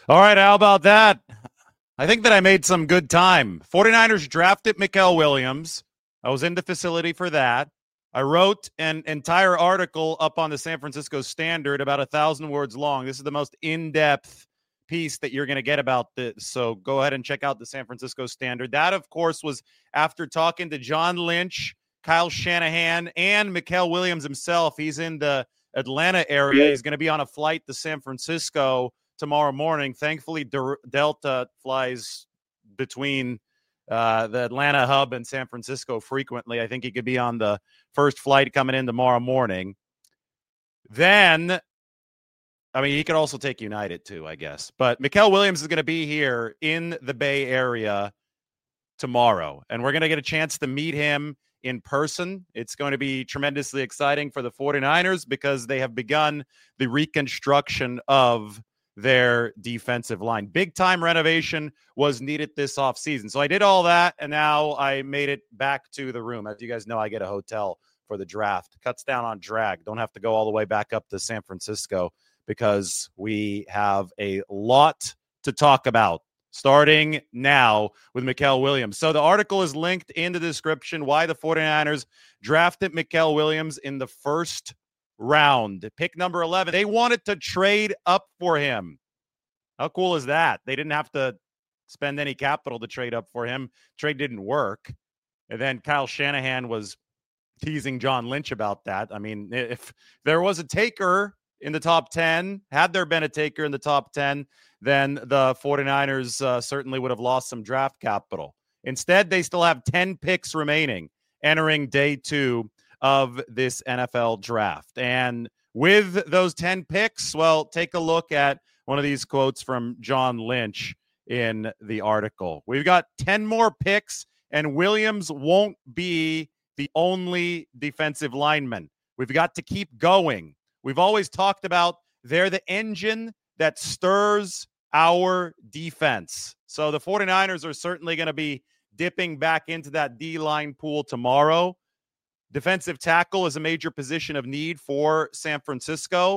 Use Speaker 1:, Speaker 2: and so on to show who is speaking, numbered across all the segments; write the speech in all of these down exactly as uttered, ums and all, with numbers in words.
Speaker 1: All right, how about that? I think that I made some good time. 49ers drafted Mikael Williams. I was in the facility for that. I wrote an entire article up on the San Francisco Standard, about a thousand words long. This is the most in-depth piece that you're going to get about this. So go ahead and check out the San Francisco Standard. That, of course, was after talking to John Lynch, Kyle Shanahan, and Mikael Williams himself. He's in the Atlanta area. He's going to be on a flight to San Francisco tomorrow morning. Thankfully, De- Delta flies between uh, the Atlanta hub and San Francisco frequently. I think he could be on the first flight coming in tomorrow morning. Then, I mean, he could also take United too, I guess. But Mikael Williams is going to be here in the Bay Area tomorrow, and we're going to get a chance to meet him in person. It's going to be tremendously exciting for the 49ers because they have begun the reconstruction of their defensive line. Big time renovation was needed this offseason. So I did all that, and now I made it back to the room. As you guys know, I get a hotel for the draft. Cuts down on drag. Don't have to go all the way back up to San Francisco because we have a lot to talk about starting now with Mikael Williams. So the article is linked in the description. Why the 49ers drafted Mikael Williams in the first round. Pick number eleven. They wanted to trade up for him. How cool is that? They didn't have to spend any capital to trade up for him. Trade didn't work. And then Kyle Shanahan was teasing John Lynch about that. I mean, if there was a taker in the top ten, had there been a taker in the top ten, then the 49ers uh, certainly would have lost some draft capital. Instead, they still have ten picks remaining entering day two of this N F L draft. And with those ten picks, well, take a look at one of these quotes from John Lynch in the article. We've got ten more picks, and Williams won't be the only defensive lineman. We've got to keep going. We've always talked about they're the engine that stirs our defense. So the 49ers are certainly going to be dipping back into that D-line pool tomorrow. Defensive tackle is a major position of need for San Francisco.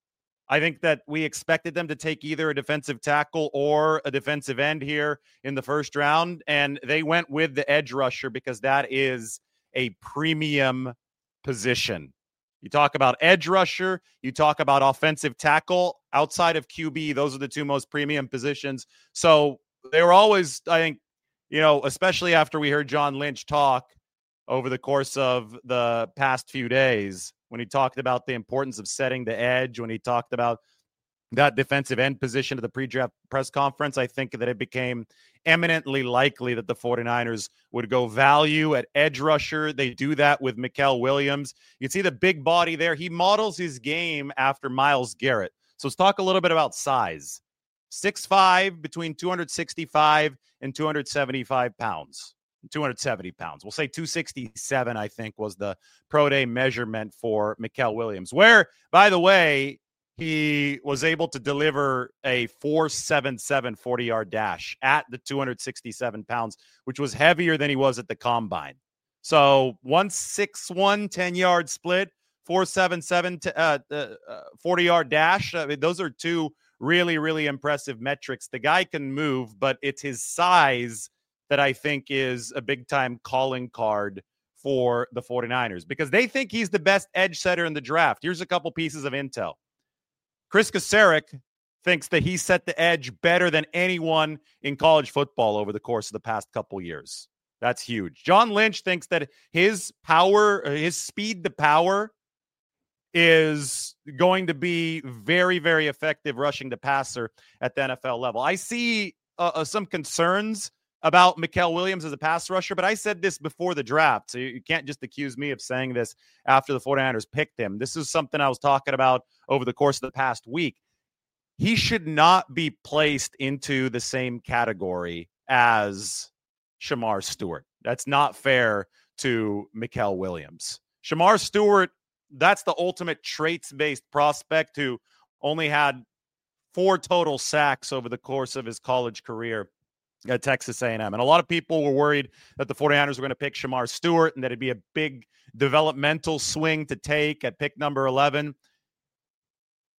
Speaker 1: I think that we expected them to take either a defensive tackle or a defensive end here in the first round, and they went with the edge rusher because that is a premium position. You talk about edge rusher, you talk about offensive tackle. Outside of Q B, those are the two most premium positions. So they were always, I think, you know, especially after we heard John Lynch talk over the course of the past few days, when he talked about the importance of setting the edge, when he talked about that defensive end position at the pre-draft press conference, I think that it became eminently likely that the 49ers would go value at edge rusher. They do that with Mikael Williams. You can see the big body there. He models his game after Myles Garrett. So let's talk a little bit about size. six five, between two sixty-five and two seventy-five pounds. two seventy pounds. We'll say two sixty-seven, I think, was the pro day measurement for Mikael Williams, where, by the way, he was able to deliver a four seventy-seven forty-yard dash at the two sixty-seven pounds, which was heavier than he was at the combine. So one sixty-one ten-yard split, four seventy-seven uh, uh, forty-yard dash. I mean, those are two really, really impressive metrics. The guy can move, but it's his size that I think is a big-time calling card for the 49ers because they think he's the best edge setter in the draft. Here's a couple pieces of intel. Chris Kasarik thinks that he set the edge better than anyone in college football over the course of the past couple years. That's huge. John Lynch thinks that his power, his speed to power is going to be very, very effective rushing the passer at the N F L level. I see uh, uh, some concerns about Mikael Williams as a pass rusher, but I said this before the draft, so you can't just accuse me of saying this after the 49ers picked him. This is something I was talking about over the course of the past week. He should not be placed into the same category as Shamar Stewart. That's not fair to Mikael Williams. Shamar Stewart, that's the ultimate traits-based prospect who only had four total sacks over the course of his college career at Texas A and M. And a lot of people were worried that the 49ers were going to pick Shamar Stewart and that it'd be a big developmental swing to take at pick number eleven.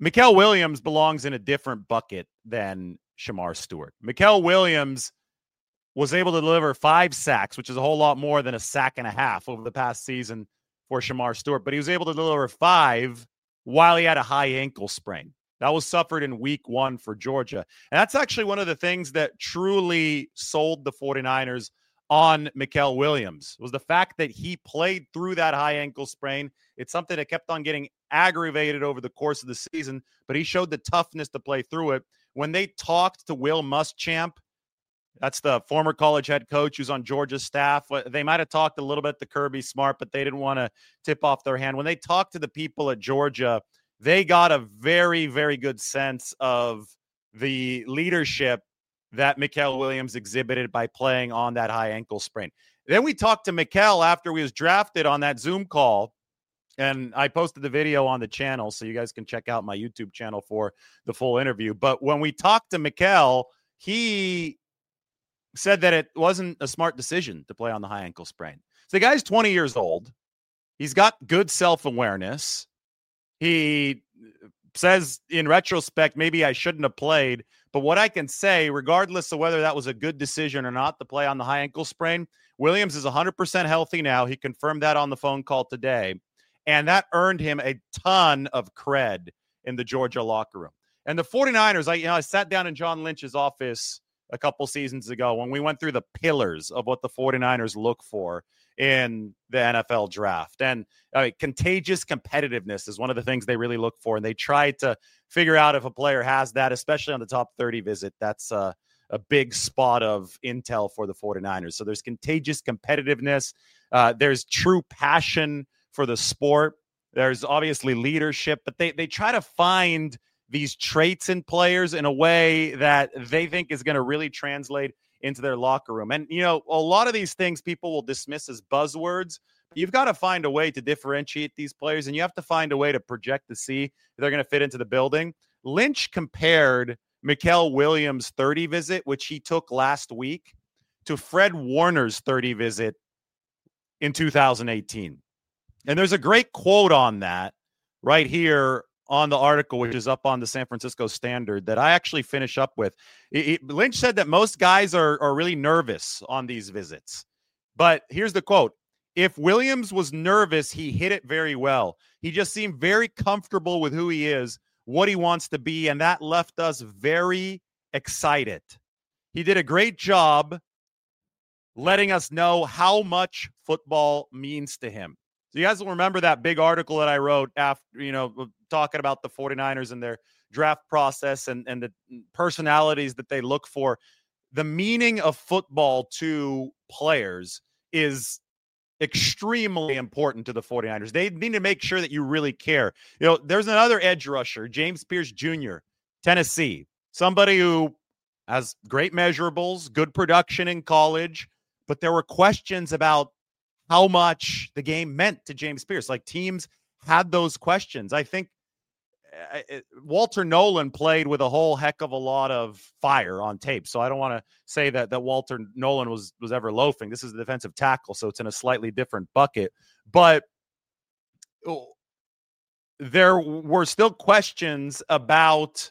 Speaker 1: Mikael Williams belongs in a different bucket than Shemar Stewart. Mikael Williams was able to deliver five sacks, which is a whole lot more than a sack and a half over the past season for Shemar Stewart. But he was able to deliver five while he had a high ankle sprain. That was suffered in week one for Georgia. And that's actually one of the things that truly sold the 49ers on Mikael Williams, was the fact that he played through that high ankle sprain. It's something that kept on getting aggravated over the course of the season, but he showed the toughness to play through it. When they talked to Will Muschamp, that's the former college head coach who's on Georgia's staff, they might have talked a little bit to Kirby Smart, but they didn't want to tip off their hand. When they talked to the people at Georgia, they got a very, very good sense of the leadership that Mikael Williams exhibited by playing on that high ankle sprain. Then we talked to Mikael after he was drafted on that Zoom call, and I posted the video on the channel, so you guys can check out my YouTube channel for the full interview. But when we talked to Mikael, he said that it wasn't a smart decision to play on the high ankle sprain. So the guy's twenty years old. He's got good self-awareness. He says in retrospect, maybe I shouldn't have played. But what I can say, regardless of whether that was a good decision or not to play on the high ankle sprain, Williams is one hundred percent healthy now. He confirmed that on the phone call today. And that earned him a ton of cred in the Georgia locker room. And the 49ers, I, you know, I sat down in John Lynch's office a couple seasons ago when we went through the pillars of what the 49ers look for in the N F L draft. And uh, contagious competitiveness is one of the things they really look for. And they try to figure out if a player has that, especially on the top thirty visit. That's uh, a big spot of intel for the 49ers. So there's contagious competitiveness. Uh, there's true passion for the sport. There's obviously leadership, but they, they try to find these traits in players in a way that they think is going to really translate into their locker room. And, you know, a lot of these things people will dismiss as buzzwords. But you've got to find a way to differentiate these players, and you have to find a way to project to see if they're going to fit into the building. Lynch compared Mikael Williams' thirty visit, which he took last week, to Fred Warner's thirty visit in two thousand eighteen. And there's a great quote on that right here on the article, which is up on the San Francisco Standard, that I actually finish up with. It, it, Lynch said that most guys are, are really nervous on these visits. But here's the quote. If Williams was nervous, he hit it very well. He just seemed very comfortable with who he is, what he wants to be, and that left us very excited. He did a great job letting us know how much football means to him. So you guys will remember that big article that I wrote after, you know, talking about the 49ers and their draft process and, and the personalities that they look for. The meaning of football to players is extremely important to the 49ers. They need to make sure that you really care. You know, there's another edge rusher, James Pierce Junior, Tennessee, somebody who has great measurables, good production in college, but there were questions about how much the game meant to James Pierce. Like, teams had those questions. I think uh, it, Walter Nolan played with a whole heck of a lot of fire on tape. So I don't want to say that that Walter Nolan was was ever loafing. This is a defensive tackle, so it's in a slightly different bucket. But oh, there were still questions about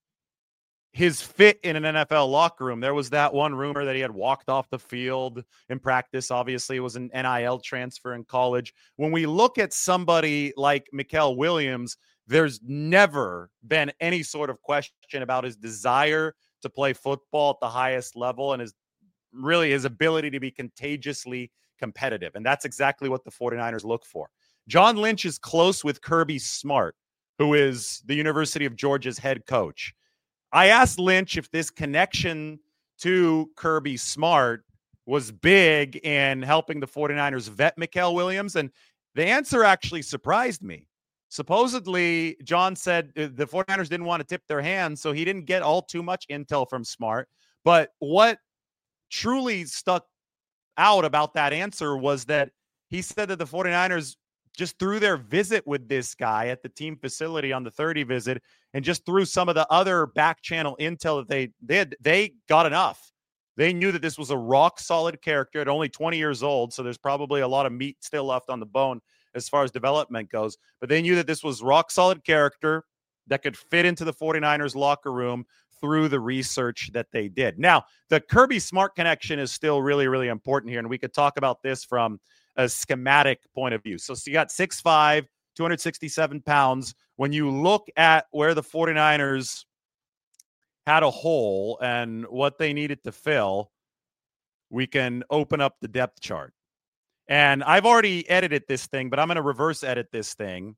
Speaker 1: his fit in an N F L locker room. There was that one rumor that he had walked off the field in practice. Obviously, it was an N I L transfer in college. When we look at somebody like Mikael Williams, there's never been any sort of question about his desire to play football at the highest level and his really his ability to be contagiously competitive. And that's exactly what the 49ers look for. John Lynch is close with Kirby Smart, who is the University of Georgia's head coach. I asked Lynch if this connection to Kirby Smart was big in helping the 49ers vet Mikael Williams, and the answer actually surprised me. Supposedly, John said the 49ers didn't want to tip their hands, so he didn't get all too much intel from Smart. But what truly stuck out about that answer was that he said that the 49ers just through their visit with this guy at the team facility on the thirty visit, and just through some of the other back channel intel that they did, they got enough. They knew that this was a rock solid character at only twenty years old. So there's probably a lot of meat still left on the bone as far as development goes, but they knew that this was rock solid character. that could fit into the 49ers locker room through the research that they did. Now, the Kirby Smart connection is still really, really important here, and we could talk about this from a schematic point of view. So, so you got six five, two hundred sixty-seven pounds. When you look at where the 49ers had a hole and what they needed to fill, we can open up the depth chart. And I've already edited this thing, but I'm going to reverse edit this thing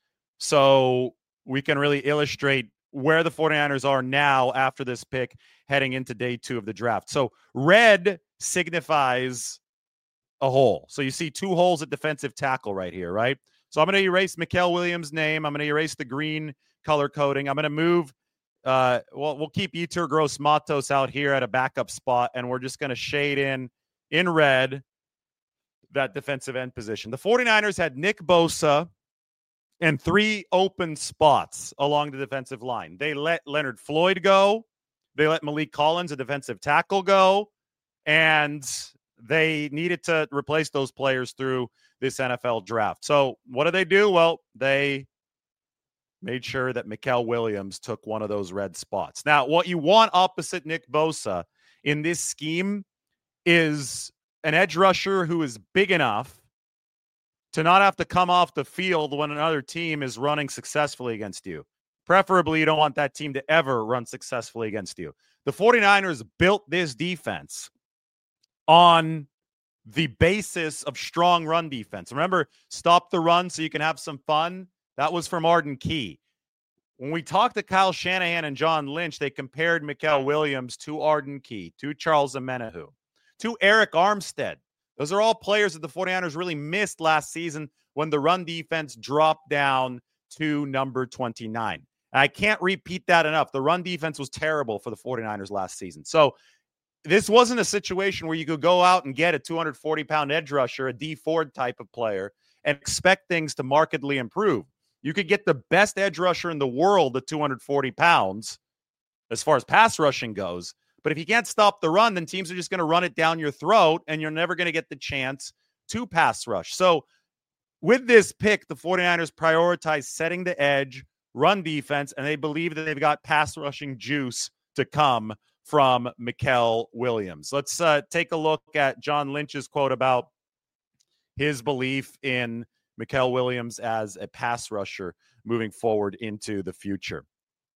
Speaker 1: so we can really illustrate where the 49ers are now after this pick heading into day two of the draft. So red signifies a hole. So you see two holes at defensive tackle right here, right? So I'm going to erase Mykel Williams' name. I'm going to erase the green color coding. I'm going to move, uh, well, we'll keep Yetur Gross-Matos out here at a backup spot, and we're just going to shade in, in red, that defensive end position. The 49ers had Nick Bosa and three open spots along the defensive line. They let Leonard Floyd go. They let Malik Collins, a defensive tackle, go. And they needed to replace those players through this N F L draft. So what did they do? Well, they made sure that Mykel Williams took one of those red spots. Now, what you want opposite Nick Bosa in this scheme is an edge rusher who is big enough to not have to come off the field when another team is running successfully against you. Preferably, you don't want that team to ever run successfully against you. The 49ers built this defense on the basis of strong run defense. Remember, stop the run so you can have some fun? That was from Arden Key. When we talked to Kyle Shanahan and John Lynch, they compared Mykel Williams to Arden Key, to Charles Omenihu, to Eric Armstead. Those are all players that the 49ers really missed last season when the run defense dropped down to number twenty-nine. And I can't repeat that enough. The run defense was terrible for the 49ers last season. So this wasn't a situation where you could go out and get a two hundred forty pound edge rusher, a D Ford type of player, and expect things to markedly improve. You could get the best edge rusher in the world at two hundred forty pounds as far as pass rushing goes. But if you can't stop the run, then teams are just going to run it down your throat, and you're never going to get the chance to pass rush. So with this pick, the 49ers prioritize setting the edge, run defense, and they believe that they've got pass rushing juice to come from Mykel Williams. Let's uh, take a look at John Lynch's quote about his belief in Mykel Williams as a pass rusher moving forward into the future.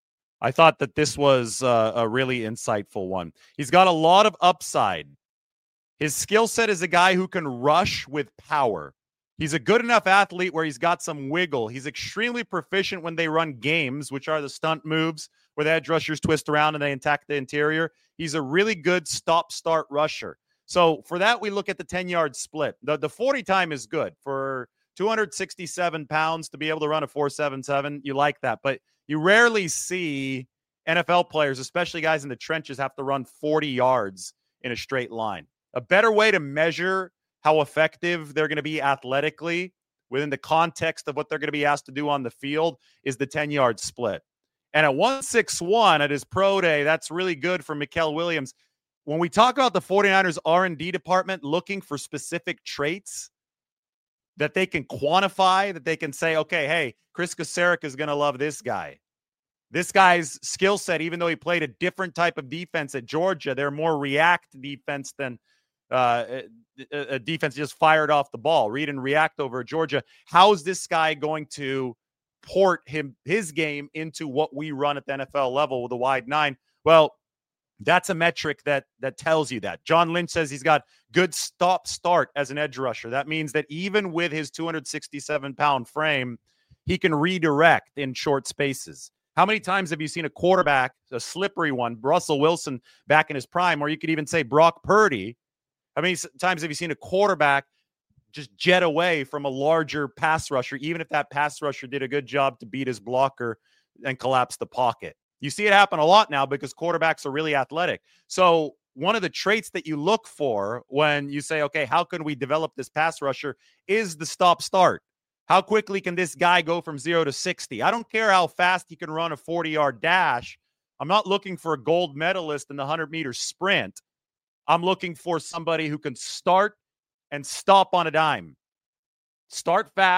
Speaker 1: I thought that this was uh, a really insightful one. He's got a lot of upside. His skill set is a guy who can rush with power. He's a good enough athlete where he's got some wiggle. He's extremely proficient when they run games, which are the stunt moves where the edge rushers twist around and they attack the interior. He's a really good stop-start rusher. So for that, we look at the ten-yard split. The, the forty time is good. For two hundred sixty-seven pounds to be able to run a four seven seven, you like that. But you rarely see N F L players, especially guys in the trenches, have to run forty yards in a straight line. A better way to measure how effective they're going to be athletically within the context of what they're going to be asked to do on the field is the ten-yard split. And at one sixty-one at his pro day, that's really good for Mykel Williams. When we talk about the 49ers R and D department looking for specific traits that they can quantify, that they can say, okay, hey, Chris Kocurek is going to love this guy. This guy's skill set, even though he played a different type of defense at Georgia, they're more react defense than uh, a, a defense just fired off the ball. Read and react over Georgia. How is this guy going to port him his game into what we run at the N F L level with a wide nine? Well, that's a metric that that tells you that. John Lynch says he's got good stop-start as an edge rusher. That means that even with his two hundred sixty-seven pound frame, he can redirect in short spaces. How many times have you seen a quarterback, a slippery one, Russell Wilson back in his prime, or you could even say Brock Purdy? How many times have you seen a quarterback just jet away from a larger pass rusher, even if that pass rusher did a good job to beat his blocker and collapse the pocket? You see it happen a lot now because quarterbacks are really athletic. So one of the traits that you look for when you say, okay, how can we develop this pass rusher is the stop-start. How quickly can this guy go from zero to sixty? I don't care how fast he can run a forty-yard dash. I'm not looking for a gold medalist in the hundred-meter sprint. I'm looking for somebody who can start and stop on a dime. Start fast,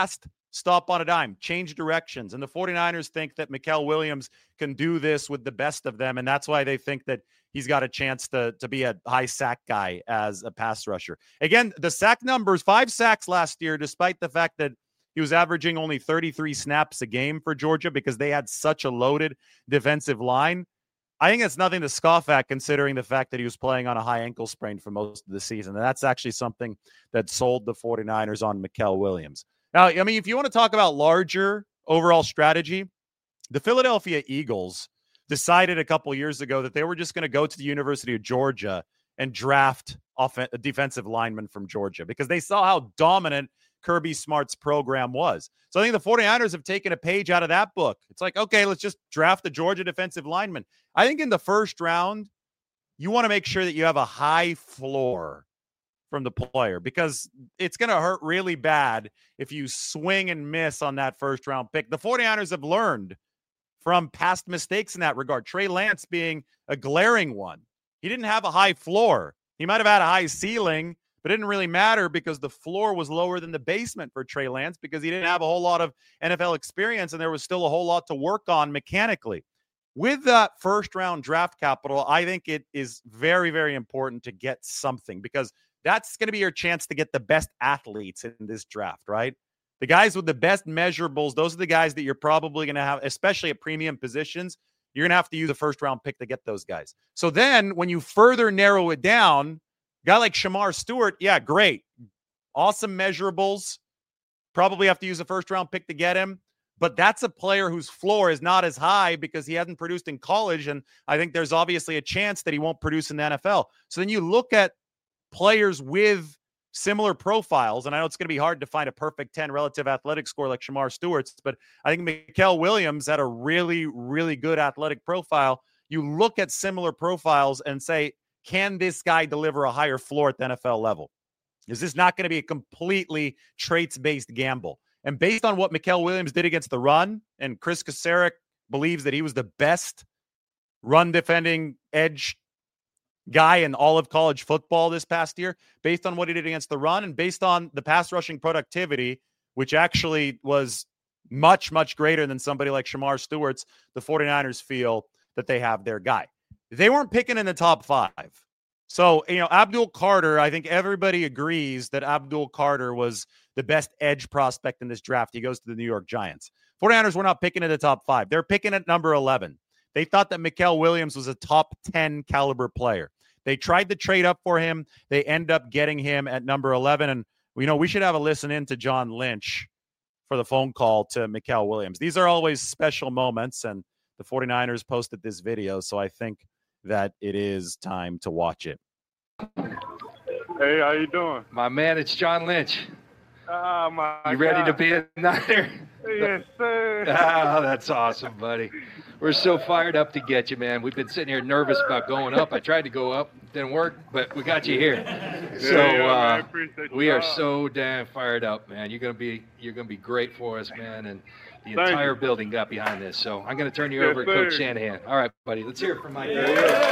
Speaker 1: stop on a dime, change directions. And the 49ers think that Mikael Williams can do this with the best of them. And that's why they think that he's got a chance to, to be a high sack guy as a pass rusher. Again, the sack numbers, five sacks last year, despite the fact that he was averaging only thirty-three snaps a game for Georgia because they had such a loaded defensive line. I think it's nothing to scoff at considering the fact that he was playing on a high ankle sprain for most of the season. And that's actually something that sold the 49ers on Mikael Williams. Now, I mean, if you want to talk about larger overall strategy, the Philadelphia Eagles decided a couple years ago that they were just going to go to the University of Georgia and draft off a defensive lineman from Georgia because they saw how dominant Kirby Smart's program was. So I think the 49ers have taken a page out of that book. It's like, okay, let's just draft the Georgia defensive lineman. I think in the first round, you want to make sure that you have a high floor from the player because it's going to hurt really bad if you swing and miss on that first round pick. The 49ers have learned from past mistakes in that regard. Trey Lance being a glaring one. He didn't have a high floor. He might have had a high ceiling, but it didn't really matter because the floor was lower than the basement for Trey Lance because he didn't have a whole lot of N F L experience and there was still a whole lot to work on mechanically. With that first round draft capital, I think it is very, very important to get something because that's going to be your chance to get the best athletes in this draft, right? The guys with the best measurables, those are the guys that you're probably going to have, especially at premium positions. You're going to have to use a first round pick to get those guys. So then when you further narrow it down, a guy like Shamar Stewart, yeah, great. Awesome measurables. Probably have to use a first round pick to get him. But that's a player whose floor is not as high because he hasn't produced in college. And I think there's obviously a chance that he won't produce in the N F L. So then you look at players with similar profiles, and I know it's going to be hard to find a perfect ten relative athletic score like Shamar Stewart's, but I think Mikael Williams had a really, really good athletic profile. You look at similar profiles and say, can this guy deliver a higher floor at the N F L level? Is this not going to be a completely traits-based gamble? And based on what Mikael Williams did against the run, and Chris Kasarik believes that he was the best run-defending edge guy in all of college football this past year, based on what he did against the run and based on the pass rushing productivity, which actually was much, much greater than somebody like Shamar Stewart's, the 49ers feel that they have their guy. They weren't picking in the top five. So, you know, Abdul Carter, I think everybody agrees that Abdul Carter was the best edge prospect in this draft. He goes to the New York Giants. 49ers were not picking in the top five. They're picking at number eleven. They thought that Mikael Williams was a top ten caliber player. They tried to trade up for him. They end up getting him at number eleven. And, you know, we should have a listen in to John Lynch for the phone call to Mikael Williams. These are always special moments, and the 49ers posted this video, so I think that it is time to watch it.
Speaker 2: Hey, how you doing?
Speaker 3: My man, it's John Lynch.
Speaker 2: Oh, my
Speaker 3: You ready
Speaker 2: God.
Speaker 3: to be a Niner?
Speaker 2: Yes, sir.
Speaker 3: Ah, that's awesome, buddy. We're so fired up to get you, man. We've been sitting here nervous about going up. I tried to go up, didn't work, but we got you here. So
Speaker 2: yeah, yeah, man, I
Speaker 3: uh,
Speaker 2: appreciate
Speaker 3: we
Speaker 2: you.
Speaker 3: are so damn fired up, man. You're gonna be you're gonna be great for us, man. And the
Speaker 2: Thank
Speaker 3: entire
Speaker 2: you.
Speaker 3: building got behind this. So I'm gonna turn you
Speaker 2: Yes,
Speaker 3: over to
Speaker 2: sir.
Speaker 3: Coach Shanahan. All right, buddy. Let's hear it from Mike.
Speaker 2: Yeah,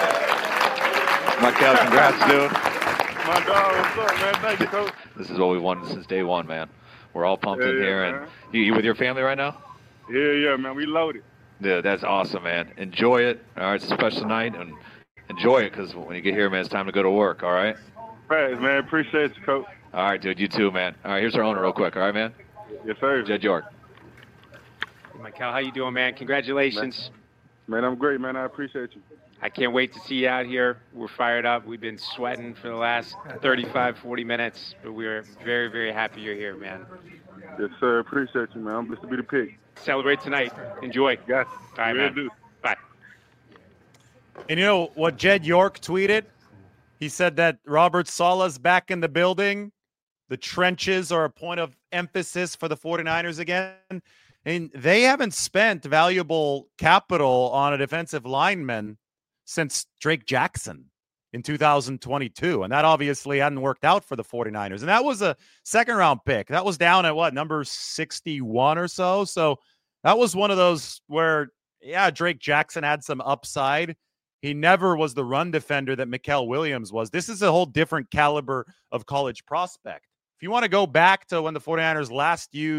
Speaker 2: yeah.
Speaker 4: Michael, congrats, dude.
Speaker 2: My dog, what's up, man? Thank you, Coach.
Speaker 4: This is what we wanted since day one, man. We're all pumped
Speaker 2: Yeah,
Speaker 4: in
Speaker 2: yeah,
Speaker 4: here.
Speaker 2: man.
Speaker 4: And you, you with your family right now?
Speaker 2: Yeah, yeah, man. We loaded.
Speaker 4: Yeah, that's awesome, man. Enjoy it. All right, it's a special night, and enjoy it because when you get here, man, it's time to go to work, all right?
Speaker 2: Thanks, man. Appreciate you, Coach.
Speaker 4: All right, dude, you too, man. All right, here's our owner real quick, all right, man?
Speaker 2: Yes, sir.
Speaker 4: Jed York.
Speaker 5: Hey, Michael, how you doing, man? Congratulations.
Speaker 2: Man, I'm great, man. I appreciate you.
Speaker 5: I can't wait to see you out here. We're fired up. We've been sweating for the last thirty-five, forty minutes, but we're very, very happy you're here, man.
Speaker 2: Yes, sir. Appreciate you, man. I'm blessed to be the pick.
Speaker 5: Celebrate tonight. Enjoy.
Speaker 2: Got you.
Speaker 5: All right,
Speaker 2: Will
Speaker 5: man.
Speaker 2: do.
Speaker 5: Bye.
Speaker 1: And you know what Jed York tweeted? He said that Robert Saleh's back in the building. The trenches are a point of emphasis for the 49ers again. And they haven't spent valuable capital on a defensive lineman since Drake Jackson in two thousand twenty-two. And that obviously hadn't worked out for the 49ers. And that was a second round pick. That was down at what, number sixty-one or so. So that was one of those where, yeah, Drake Jackson had some upside. He never was the run defender that Mikael Williams was. This is a whole different caliber of college prospect. If you want to go back to when the 49ers last used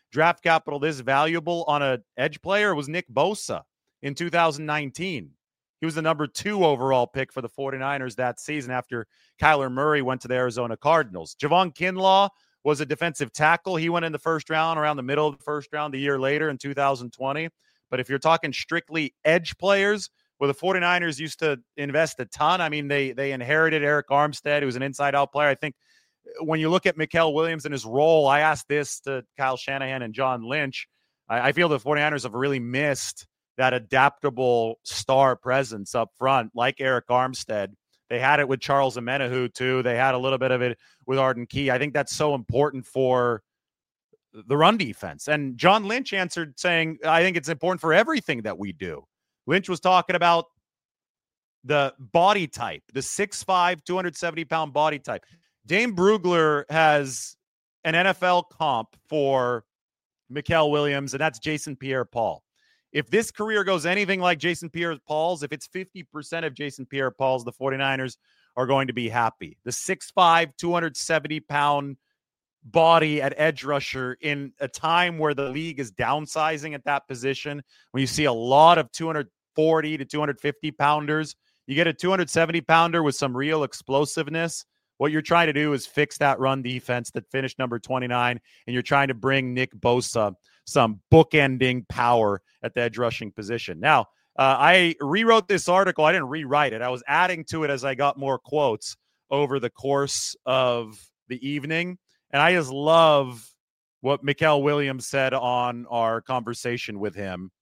Speaker 1: draft capital this valuable on a edge player was Nick Bosa in two thousand nineteen. He was the number two overall pick for the 49ers that season after Kyler Murray went to the Arizona Cardinals. Javon Kinlaw was a defensive tackle. He went in the first round, around the middle of the first round, the year later in two thousand twenty. But if you're talking strictly edge players, well, the 49ers used to invest a ton. I mean, they they inherited Eric Armstead, who was an inside-out player. I think when you look at Mikael Williams and his role, I asked this to Kyle Shanahan and John Lynch. I, I feel the 49ers have really missed that adaptable star presence up front, like Eric Armstead. They had it with Charles Omenihu, too. They had a little bit of it with Arden Key. I think that's so important for the run defense. And John Lynch answered saying, I think it's important for everything that we do. Lynch was talking about the body type, the six five, two hundred seventy pound body type. Dane Brugler has an N F L comp for Mikael Williams, and that's Jason Pierre-Paul. If this career goes anything like Jason Pierre-Paul's, if it's fifty percent of Jason Pierre-Paul's, the 49ers are going to be happy. The six five, two hundred seventy pound body at edge rusher in a time where the league is downsizing at that position, when you see a lot of two hundred forty to two hundred fifty pounders, you get a two hundred seventy pounder with some real explosiveness. What you're trying to do is fix that run defense that finished number twenty-nine, and you're trying to bring Nick Bosa some bookending power at the edge rushing position. Now, uh, I rewrote this article. I didn't rewrite it. I was adding to it as I got more quotes over the course of the evening. And I just love what Mikael Williams said on our conversation with him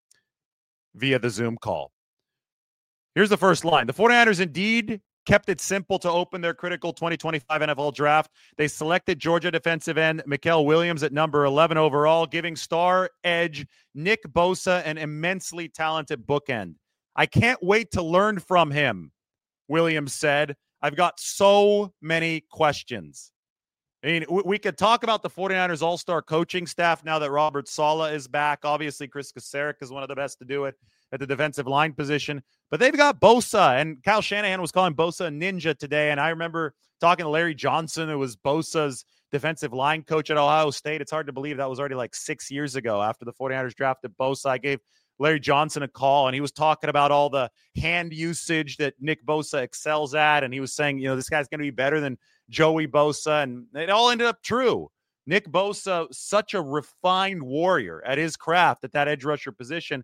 Speaker 1: via the Zoom call. Here's the first line. The 49ers indeed kept it simple to open their critical twenty twenty-five N F L draft. They selected Georgia defensive end Mikael Williams at number eleven overall, giving star edge Nick Bosa an immensely talented bookend. I can't wait to learn from him, Williams said. I've got so many questions. I mean, we could talk about the 49ers all-star coaching staff now that Robert Saleh is back. Obviously, Chris Kasarik is one of the best to do it at the defensive line position. But they've got Bosa, and Kyle Shanahan was calling Bosa a ninja today. And I remember talking to Larry Johnson, who was Bosa's defensive line coach at Ohio State. It's hard to believe that was already like six years ago after the 49ers drafted Bosa. I gave Larry Johnson a call, and he was talking about all the hand usage that Nick Bosa excels at. And he was saying, you know, this guy's going to be better than Joey Bosa, and it all ended up true. Nick Bosa, such a refined warrior at his craft at that edge rusher position.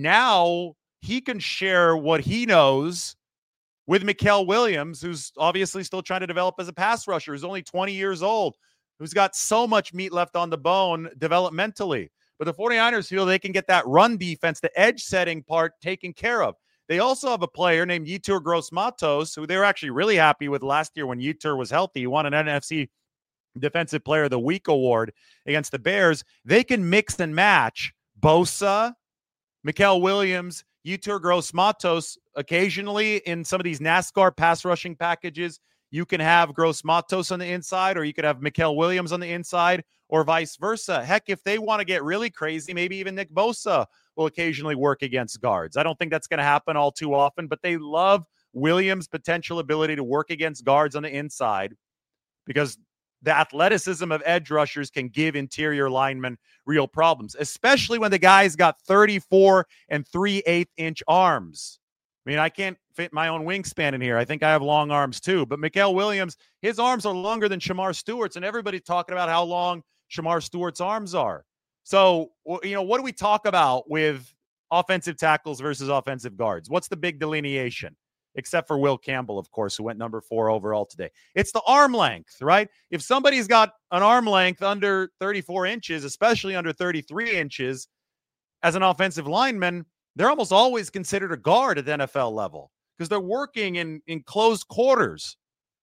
Speaker 1: Now he can share what he knows with Mikael Williams, who's obviously still trying to develop as a pass rusher, who's only twenty years old, who's got so much meat left on the bone developmentally. But the 49ers feel they can get that run defense, the edge setting part, taken care of. They also have a player named Yetur Gross-Matos, who they were actually really happy with last year when Yetur was healthy. He won an N F C Defensive Player of the Week award against the Bears. They can mix and match Bosa, Mikael Williams, Yetur Gross-Matos. Occasionally in some of these NASCAR pass rushing packages, you can have Gross-Matos on the inside, or you could have Mikael Williams on the inside, or vice versa. Heck, if they want to get really crazy, maybe even Nick Bosa will occasionally work against guards. I don't think that's going to happen all too often, but they love Williams' potential ability to work against guards on the inside because the athleticism of edge rushers can give interior linemen real problems, especially when the guy's got thirty-four and three-eighths inch arms. I mean, I can't fit my own wingspan in here. I think I have long arms too, but Mikael Williams, his arms are longer than Shamar Stewart's, and everybody's talking about how long Shamar Stewart's arms are. So, you know, what do we talk about with offensive tackles versus offensive guards? What's the big delineation? Except for Will Campbell, of course, who went number four overall today. It's the arm length, right? If somebody's got an arm length under thirty-four inches, especially under thirty-three inches, as an offensive lineman, they're almost always considered a guard at the N F L level because they're working in, in closed quarters.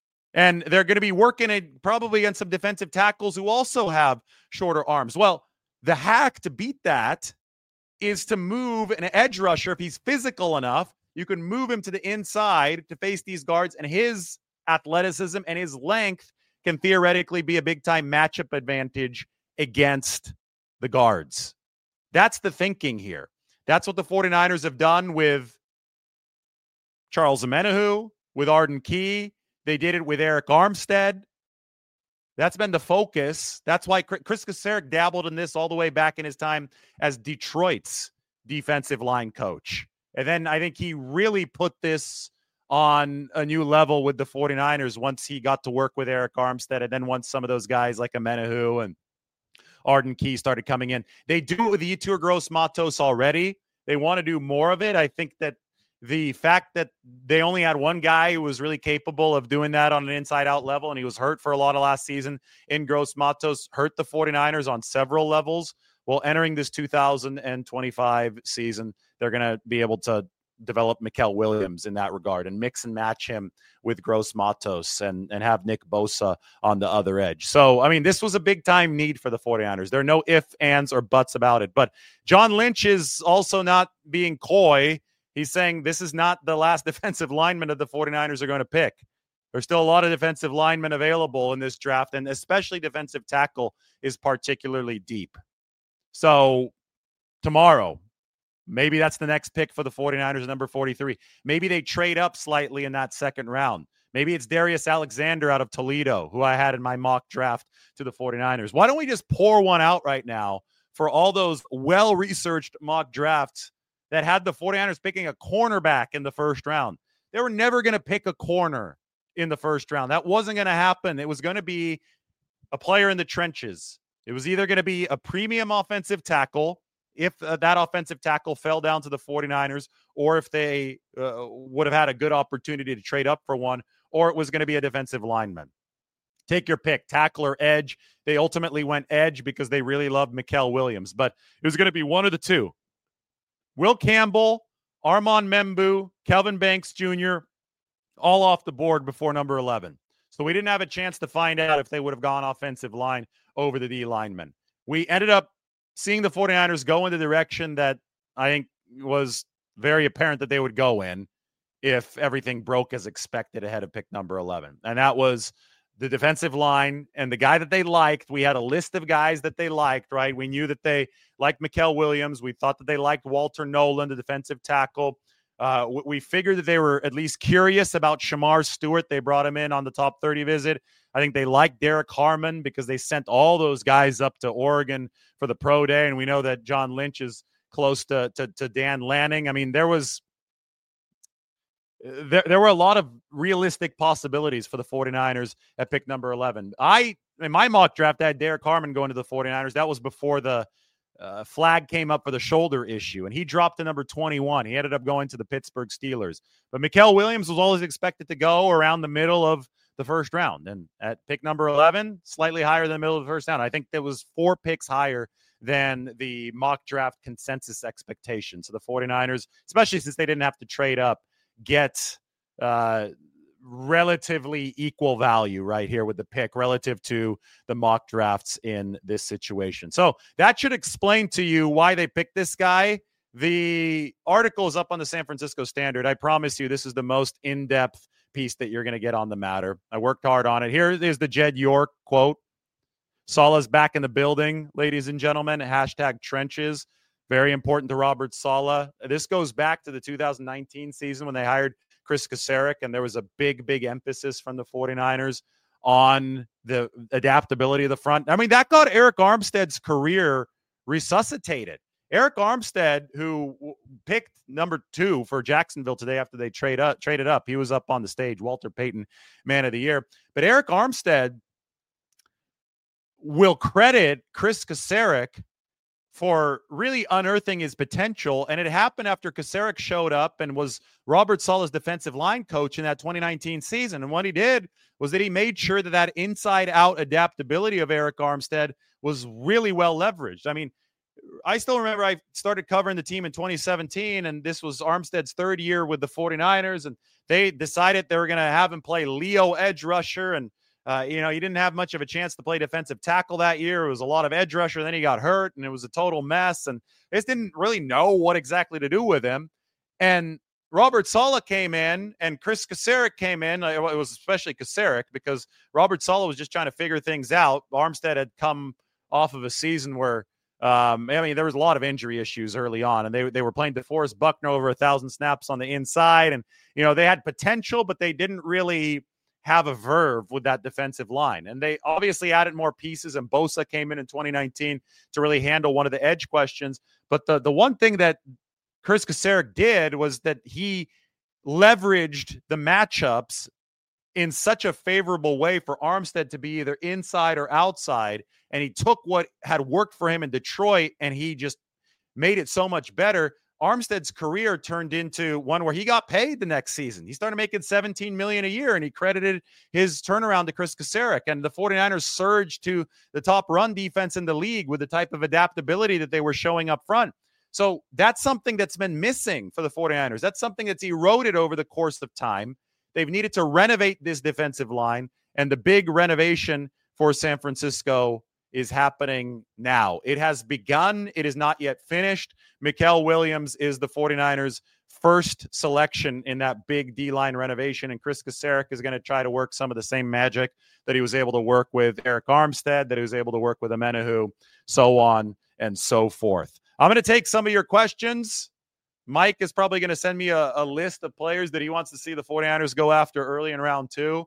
Speaker 1: And they're going to be working at, probably on some defensive tackles who also have shorter arms. Well, the hack to beat that is to move an edge rusher. If he's physical enough, you can move him to the inside to face these guards, and his athleticism and his length can theoretically be a big-time matchup advantage against the guards. That's the thinking here. That's what the 49ers have done with Charles Omenihu, with Arden Key. They did it with Eric Armstead. That's been the focus. That's why Chris Kacerek dabbled in this all the way back in his time as Detroit's defensive line coach. And then I think he really put this on a new level with the 49ers once he got to work with Eric Armstead. And then once some of those guys like Amenahu and Arden Key started coming in. They do it with Yetur Gross-Matos already. They want to do more of it. I think that the fact that they only had one guy who was really capable of doing that on an inside-out level, and he was hurt for a lot of last season in Gross-Matos, hurt the 49ers on several levels. Well, entering this two thousand twenty-five season, they're going to be able to develop Mikael Williams in that regard and mix and match him with Gross-Matos and, and have Nick Bosa on the other edge. So, I mean, this was a big-time need for the 49ers. There are no ifs, ands, or buts about it. But John Lynch is also not being coy. He's saying this is not the last defensive lineman that the 49ers are going to pick. There's still a lot of defensive linemen available in this draft, and especially defensive tackle is particularly deep. So tomorrow, maybe that's the next pick for the 49ers, number forty-three. Maybe they trade up slightly in that second round. Maybe it's Darius Alexander out of Toledo, who I had in my mock draft to the 49ers. Why don't we just pour one out right now for all those well-researched mock drafts that had the 49ers picking a cornerback in the first round? They were never going to pick a corner in the first round. That wasn't going to happen. It was going to be a player in the trenches. It was either going to be a premium offensive tackle if uh, that offensive tackle fell down to the 49ers, or if they uh, would have had a good opportunity to trade up for one, or it was going to be a defensive lineman. Take your pick, tackle or edge. They ultimately went edge because they really loved Mikael Williams, but it was going to be one of the two. Will Campbell, Armand Membu, Kelvin Banks Junior, all off the board before number eleven. So we didn't have a chance to find out if they would have gone offensive line over the D linemen. We ended up seeing the 49ers go in the direction that I think was very apparent that they would go in if everything broke as expected ahead of pick number eleven. And that was the defensive line and the guy that they liked. We had a list of guys that they liked, right? We knew that they liked Mikael Williams. We thought that they liked Walter Nolan, the defensive tackle. Uh, we figured that they were at least curious about Shamar Stewart. They brought him in on the top thirty visit. I think they liked Derek Harmon because they sent all those guys up to Oregon for the pro day. And we know that John Lynch is close to, to, to Dan Lanning. I mean, there was, there, there were a lot of realistic possibilities for the 49ers at pick number eleven. I, in my mock draft, I had Derek Harmon going to the 49ers. That was before the uh, flag came up for the shoulder issue, and he dropped to number twenty-one. He ended up going to the Pittsburgh Steelers. But Mikael Williams was always expected to go around the middle of the first round. And at pick number eleven, slightly higher than the middle of the first round. I think there was four picks higher than the mock draft consensus expectation. So the 49ers, especially since they didn't have to trade up, get uh, relatively equal value right here with the pick relative to the mock drafts in this situation. So that should explain to you why they picked this guy. The article is up on the San Francisco Standard. I promise you this is the most in-depth piece that you're going to get on the matter. I worked hard on it. Here is the Jed York quote. Saleh's back in the building, ladies and gentlemen. Hashtag trenches. Very important to Robert Saleh. This goes back to the two thousand nineteen season when they hired Chris Kacerek, and there was a big, big emphasis from the 49ers on the adaptability of the front. I mean, that got Eric Armstead's career resuscitated. Eric Armstead, who picked number two for Jacksonville today after they trade up, traded up, he was up on the stage, Walter Payton, Man of the Year. But Eric Armstead will credit Chris Kacerek for really unearthing his potential, and it happened after Kacerek showed up and was Robert Saleh's defensive line coach in that twenty nineteen season. And what he did was that he made sure that that inside-out adaptability of Eric Armstead was really well leveraged. I mean, I still remember I started covering the team in twenty seventeen, and this was Armstead's third year with the 49ers, and they decided they were going to have him play Leo edge rusher, and uh, you know, he didn't have much of a chance to play defensive tackle that year. It was a lot of edge rusher. Then he got hurt, and it was a total mess, and they just didn't really know what exactly to do with him. And Robert Saleh came in, and Chris Kacerek came in. It was especially Kacerek because Robert Saleh was just trying to figure things out. Armstead had come off of a season where Um, I mean, there was a lot of injury issues early on, and they they were playing DeForest Buckner over a thousand snaps on the inside, and you know they had potential, but they didn't really have a verve with that defensive line. And they obviously added more pieces, and Bosa came in in twenty nineteen to really handle one of the edge questions. But the, the one thing that Chris Kasarik did was that he leveraged the matchups in such a favorable way for Armstead to be either inside or outside. And he took what had worked for him in Detroit and he just made it so much better. Armstead's career turned into one where he got paid the next season. He started making seventeen million dollars a year, and he credited his turnaround to Chris Kasarik. And the 49ers surged to the top run defense in the league with the type of adaptability that they were showing up front. So that's something that's been missing for the 49ers. That's something that's eroded over the course of time. They've needed to renovate this defensive line, and the big renovation for San Francisco is happening now. It has begun. It is not yet finished. Mikael Williams is the 49ers' first selection in that big D-line renovation, and Chris Kasarik is going to try to work some of the same magic that he was able to work with Eric Armstead, that he was able to work with Amenahu, so on and so forth. I'm going to take some of your questions. Mike is probably going to send me a, a list of players that he wants to see the 49ers go after early in round two.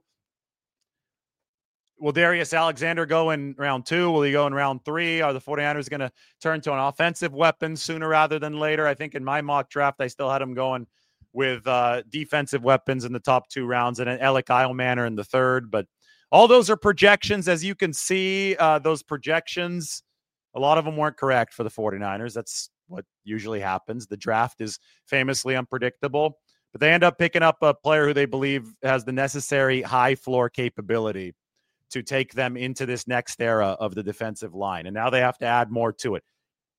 Speaker 1: Will Darius Alexander go in round two? Will he go in round three? Are the 49ers going to turn to an offensive weapon sooner rather than later? I think in my mock draft, I still had him going with uh, defensive weapons in the top two rounds and an Alec Eilmanor in the third. But all those are projections. As you can see, uh, those projections, a lot of them weren't correct for the 49ers. That's what usually happens. The draft is famously unpredictable. But they end up picking up a player who they believe has the necessary high floor capability to take them into this next era of the defensive line. And now they have to add more to it.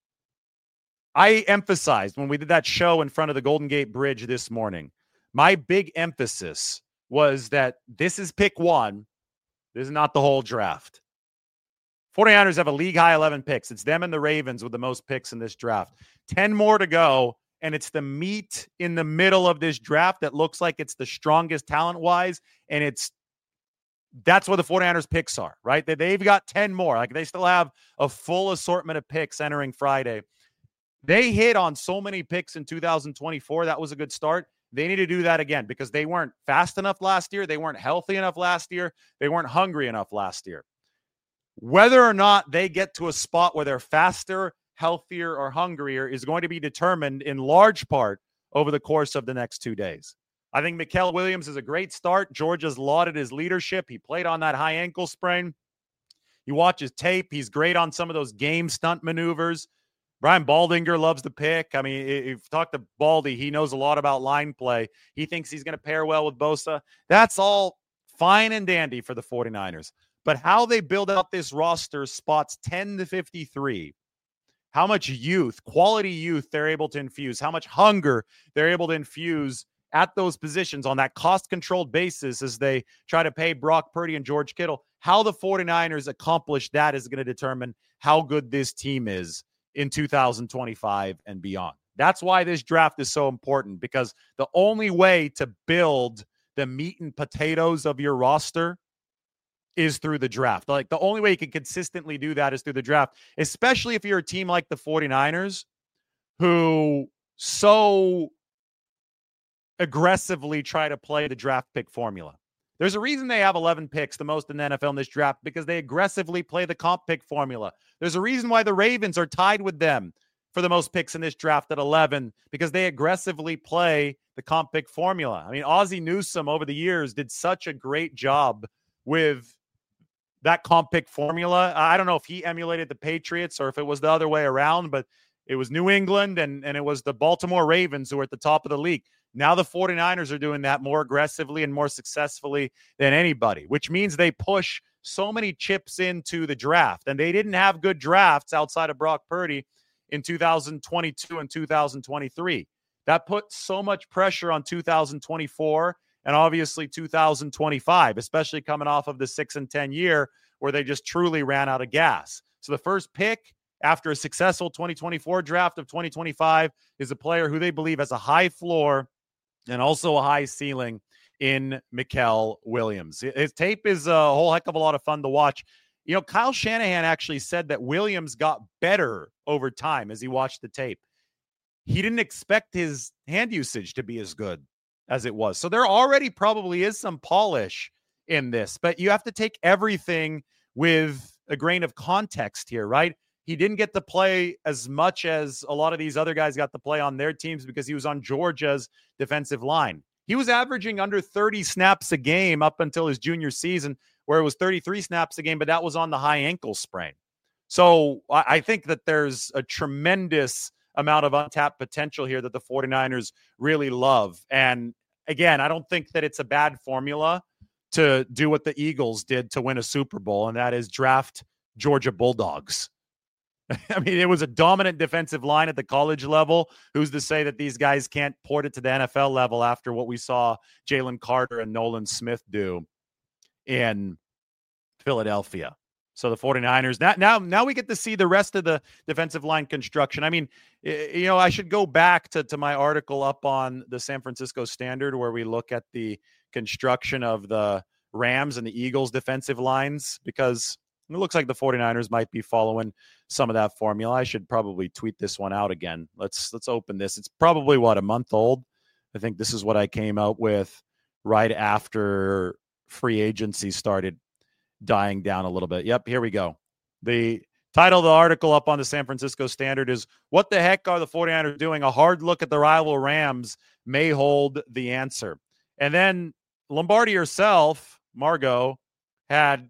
Speaker 1: I emphasized when we did that show in front of the Golden Gate Bridge this morning, my big emphasis was that this is pick one. This is not the whole draft. 49ers have a league-high eleven picks. It's them and the Ravens with the most picks in this draft. ten more to go, and it's the meat in the middle of this draft that looks like it's the strongest talent-wise, and it's that's where the 49ers picks are, right? They, they've got ten more. Like, they still have a full assortment of picks entering Friday. They hit on so many picks in two thousand twenty-four. That was a good start. They need to do that again because they weren't fast enough last year. They weren't healthy enough last year. They weren't hungry enough last year. Whether or not they get to a spot where they're faster, healthier, or hungrier is going to be determined in large part over the course of the next two days. I think Mikael Williams is a great start. Georgia's lauded his leadership. He played on that high ankle sprain. You watch his tape. He's great on some of those game stunt maneuvers. Brian Baldinger loves the pick. I mean, if you talk to Baldy, he knows a lot about line play. He thinks he's going to pair well with Bosa. That's all fine and dandy for the 49ers. But how they build out this roster, spots ten to fifty-three, how much youth, quality youth they're able to infuse, how much hunger they're able to infuse at those positions on that cost-controlled basis as they try to pay Brock Purdy and George Kittle. How the 49ers accomplish that is going to determine how good this team is in two thousand twenty-five and beyond. That's why this draft is so important, because the only way to build the meat and potatoes of your roster is through the draft. Like, the only way you can consistently do that is through the draft, especially if you're a team like the 49ers who so aggressively try to play the draft pick formula. There's a reason they have eleven picks, the most in the N F L in this draft, because they aggressively play the comp pick formula. There's a reason why the Ravens are tied with them for the most picks in this draft at eleven, because they aggressively play the comp pick formula. I mean, Ozzie Newsome over the years did such a great job with that comp pick formula. I don't know if he emulated the Patriots or if it was the other way around, but it was New England and, and it was the Baltimore Ravens who were at the top of the league. Now the 49ers are doing that more aggressively and more successfully than anybody, which means they push so many chips into the draft. And they didn't have good drafts outside of Brock Purdy in two thousand twenty-two and two thousand twenty-three. That put so much pressure on two thousand twenty-four and obviously two thousand twenty-five, especially coming off of the six and ten year where they just truly ran out of gas. So the first pick after a successful twenty twenty-four draft of twenty twenty-five is a player who they believe has a high floor and also a high ceiling in Mikael Williams. His tape is a whole heck of a lot of fun to watch. You know, Kyle Shanahan actually said that Williams got better over time as he watched the tape. He didn't expect his hand usage to be as good as it was. So there already probably is some polish in this. But you have to take everything with a grain of context here, right? He didn't get to play as much as a lot of these other guys got to play on their teams because he was on Georgia's defensive line. He was averaging under thirty snaps a game up until his junior season, where it was thirty-three snaps a game, but that was on the high ankle sprain. So I think that there's a tremendous amount of untapped potential here that the 49ers really love. And again, I don't think that it's a bad formula to do what the Eagles did to win a Super Bowl, and that is draft Georgia Bulldogs. I mean, it was a dominant defensive line at the college level. Who's to say that these guys can't port it to the N F L level after what we saw Jalen Carter and Nolan Smith do in Philadelphia? So the 49ers, now, now, now we get to see the rest of the defensive line construction. I mean, you know, I should go back to, to my article up on the San Francisco Standard where we look at the construction of the Rams and the Eagles defensive lines, because it looks like the 49ers might be following some of that formula. I should probably tweet this one out again. Let's let's open this. It's probably, what, a month old? I think this is what I came out with right after free agency started dying down a little bit. Yep, here we go. The title of the article up on the San Francisco Standard is, "What the heck are the 49ers doing? A hard look at the rival Rams may hold the answer." And then Lombardi herself, Margot, had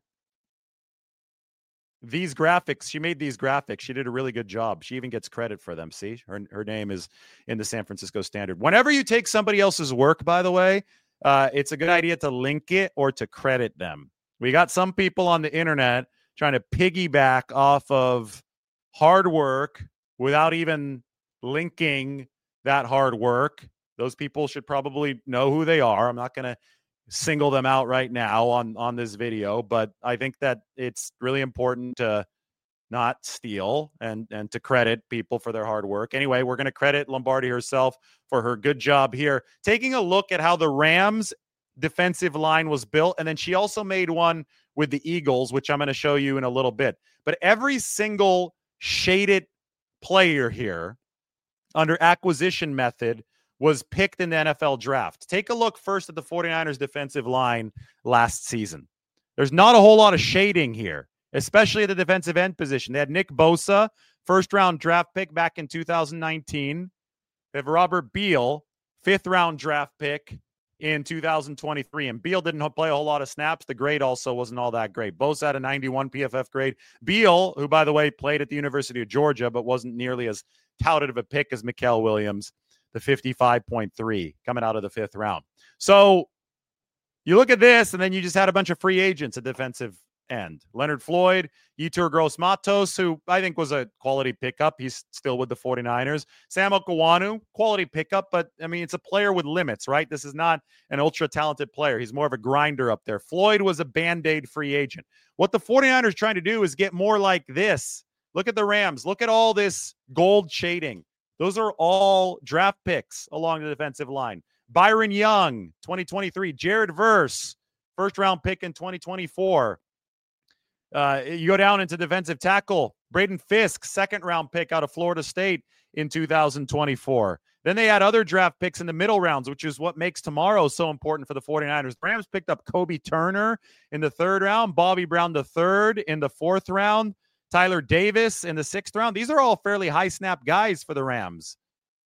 Speaker 1: these graphics. She made these graphics. She did a really good job. She even gets credit for them. See, her, her name is in the San Francisco Standard. Whenever you take somebody else's work, by the way, uh, it's a good idea to link it or to credit them. We got some people on the internet trying to piggyback off of hard work without even linking that hard work. Those people should probably know who they are. I'm not going to single them out right now on, on this video, but I think that it's really important to not steal and, and to credit people for their hard work. Anyway, we're going to credit Lombardi herself for her good job here, taking a look at how the Rams defensive line was built. And then she also made one with the Eagles, which I'm going to show you in a little bit. But every single shaded player here under acquisition method was picked in the N F L draft. Take a look first at the 49ers defensive line last season. There's not a whole lot of shading here, especially at the defensive end position. They had Nick Bosa, first round draft pick back in two thousand nineteen. They have Robert Beal, fifth round draft pick in two thousand twenty-three. And Beal didn't play a whole lot of snaps. The grade also wasn't all that great. Bosa had a ninety-one P F F grade. Beal, who, by the way, played at the University of Georgia, but wasn't nearly as touted of a pick as Mikael Williams, the fifty-five point three coming out of the fifth round. So you look at this, and then you just had a bunch of free agents at defensive end. Leonard Floyd, Yetur Gross-Matos, who I think was a quality pickup. He's still with the 49ers. Sam Okawanu, quality pickup, but I mean, it's a player with limits, right? This is not an ultra-talented player. He's more of a grinder up there. Floyd was a Band-Aid free agent. What the 49ers are trying to do is get more like this. Look at the Rams. Look at all this gold shading. Those are all draft picks along the defensive line. Byron Young, twenty twenty-three. Jared Verse, first-round pick in twenty twenty-four. Uh, you go down into defensive tackle. Braden Fisk, second-round pick out of Florida State in two thousand twenty-four. Then they had other draft picks in the middle rounds, which is what makes tomorrow so important for the 49ers. Rams picked up Kobe Turner in the third round, Bobby Brown the third in the fourth round, Tyler Davis in the sixth round. These are all fairly high snap guys for the Rams.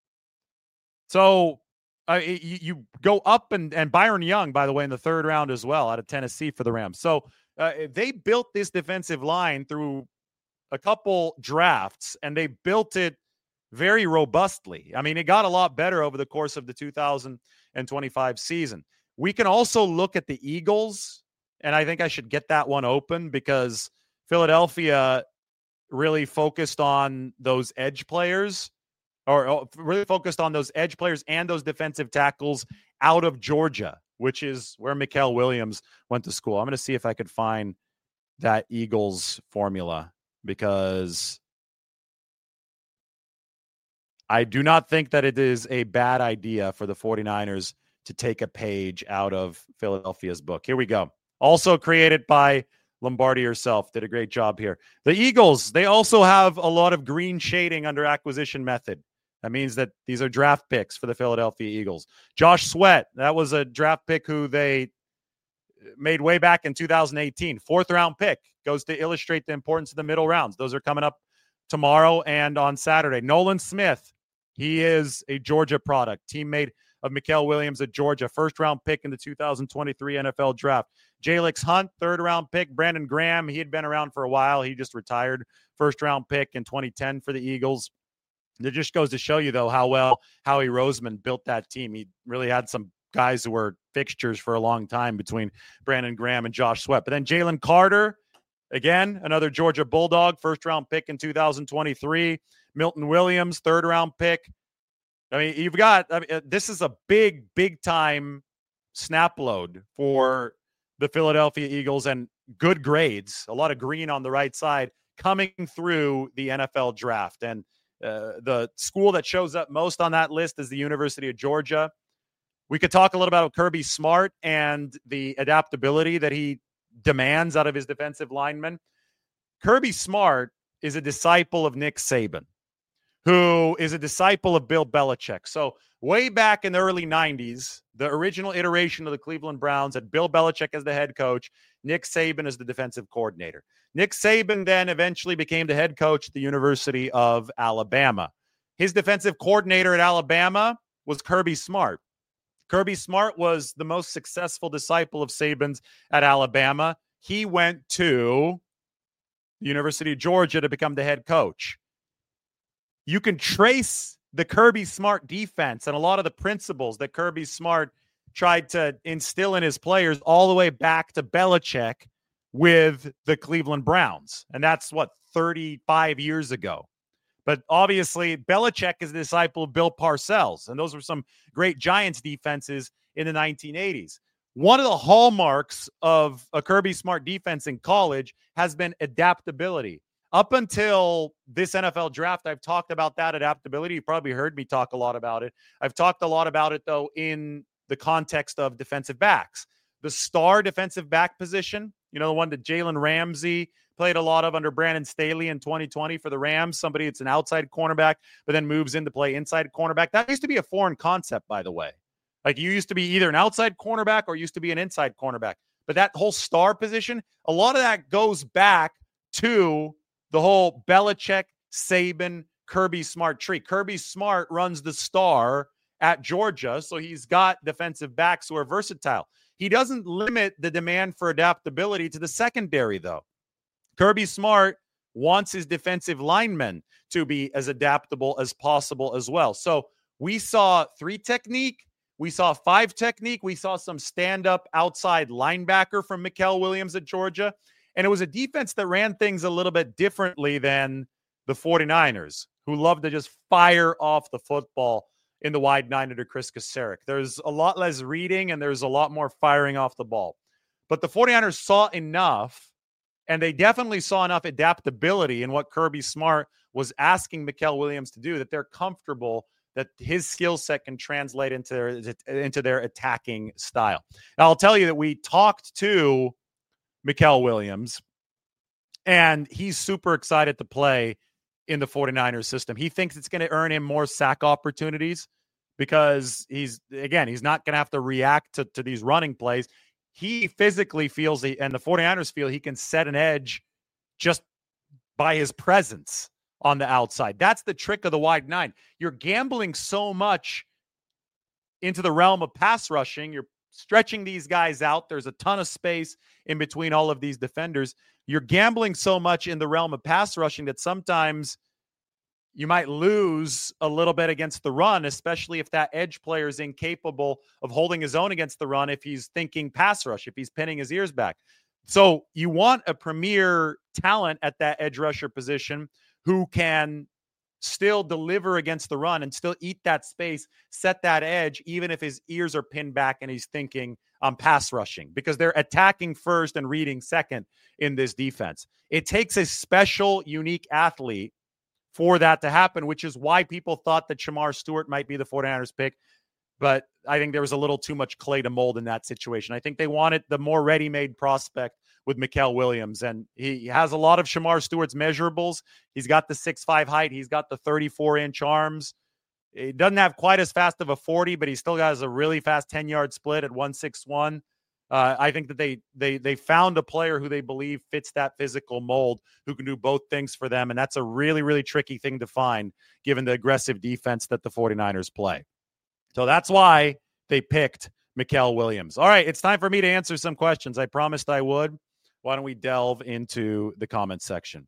Speaker 1: So uh, you, you go up, and, and Byron Young, by the way, in the third round as well out of Tennessee for the Rams. So uh, they built this defensive line through a couple drafts, and they built it very robustly. I mean, it got a lot better over the course of the two thousand twenty-five season. We can also look at the Eagles, and I think I should get that one open because Philadelphia really focused on those edge players, or really focused on those edge players and those defensive tackles out of Georgia, which is where Mikael Williams went to school. I'm going to see if I could find that Eagles formula, because I do not think that it is a bad idea for the 49ers to take a page out of Philadelphia's book. Here we go. Also created by Lombardi herself. Did a great job here. The Eagles, they also have a lot of green shading under acquisition method. That means that these are draft picks for the Philadelphia Eagles. Josh Sweat, that was a draft pick who they made way back in two thousand eighteen. Fourth round pick, goes to illustrate the importance of the middle rounds. Those are coming up tomorrow and on Saturday. Nolan Smith, he is a Georgia product, teammate of Mikael Williams at Georgia, first round pick in the two thousand twenty-three N F L draft. Jalix Hunt, third round pick. Brandon Graham, he had been around for a while. He just retired, first round pick in twenty ten for the Eagles. It just goes to show you, though, how well Howie Roseman built that team. He really had some guys who were fixtures for a long time between Brandon Graham and Josh Sweat. But then Jalen Carter, again, another Georgia Bulldog, first-round pick in two thousand twenty-three. Milton Williams, third-round pick. I mean, you've got I mean, this is a big, big-time snap load for the Philadelphia Eagles and good grades, a lot of green on the right side coming through the N F L draft. And Uh, the school that shows up most on that list is the University of Georgia. We could talk a little about Kirby Smart and the adaptability that he demands out of his defensive linemen. Kirby Smart is a disciple of Nick Saban, who is a disciple of Bill Belichick. So way back in the early nineties, the original iteration of the Cleveland Browns had Bill Belichick as the head coach, Nick Saban as the defensive coordinator. Nick Saban then eventually became the head coach at the University of Alabama. His defensive coordinator at Alabama was Kirby Smart. Kirby Smart was the most successful disciple of Saban's at Alabama. He went to the University of Georgia to become the head coach. You can trace the Kirby Smart defense and a lot of the principles that Kirby Smart tried to instill in his players all the way back to Belichick with the Cleveland Browns. And that's, what, thirty-five years ago. But obviously, Belichick is a disciple of Bill Parcells, and those were some great Giants defenses in the nineteen eighties. One of the hallmarks of a Kirby Smart defense in college has been adaptability. Up until this N F L draft, I've talked about that adaptability. You probably heard me talk a lot about it. I've talked a lot about it, though, in the context of defensive backs. The star defensive back position, you know, the one that Jalen Ramsey played a lot of under Brandon Staley in twenty twenty for the Rams, somebody that's an outside cornerback, but then moves in to play inside cornerback. That used to be a foreign concept, by the way. Like, you used to be either an outside cornerback or used to be an inside cornerback. But that whole star position, a lot of that goes back to the whole Belichick, Saban, Kirby Smart tree. Kirby Smart runs the star at Georgia, so he's got defensive backs who are versatile. He doesn't limit the demand for adaptability to the secondary, though. Kirby Smart wants his defensive linemen to be as adaptable as possible as well. So we saw three technique, we saw five technique, we saw some stand-up outside linebacker from Mikael Williams at Georgia, and it was a defense that ran things a little bit differently than the 49ers, who love to just fire off the football in the wide nine under Chris Kasarik. There's a lot less reading and there's a lot more firing off the ball. But the 49ers saw enough, and they definitely saw enough adaptability in what Kirby Smart was asking Mikael Williams to do, that they're comfortable that his skill set can translate into their, into their attacking style. Now, I'll tell you that we talked to Mikael Williams, and he's super excited to play in the 49ers system. He thinks it's going to earn him more sack opportunities because he's, again, he's not going to have to react to, to these running plays. He physically feels, he, and the 49ers feel, he can set an edge just by his presence on the outside. That's the trick of the wide nine. You're gambling so much into the realm of pass rushing. You're stretching these guys out. There's a ton of space in between all of these defenders. You're gambling so much in the realm of pass rushing that sometimes you might lose a little bit against the run, especially if that edge player is incapable of holding his own against the run if he's thinking pass rush, if he's pinning his ears back. So you want a premier talent at that edge rusher position who can still deliver against the run and still eat that space, set that edge, even if his ears are pinned back and he's thinking um, pass rushing, because they're attacking first and reading second in this defense. It takes a special, unique athlete for that to happen, which is why people thought that Shamar Stewart might be the 49ers pick. But I think there was a little too much clay to mold in that situation. I think they wanted the more ready-made prospect with Mikael Williams, and he has a lot of Shamar Stewart's measurables. He's got the six five height. He's got the thirty-four inch arms. He doesn't have quite as fast of a forty, but he still has a really fast ten-yard split at one sixty-one. Uh, I think that they they they found a player who they believe fits that physical mold, who can do both things for them, and that's a really, really tricky thing to find given the aggressive defense that the 49ers play. So that's why they picked Mykel Williams. All right, it's time for me to answer some questions. I promised I would. Why don't we delve into the comment section?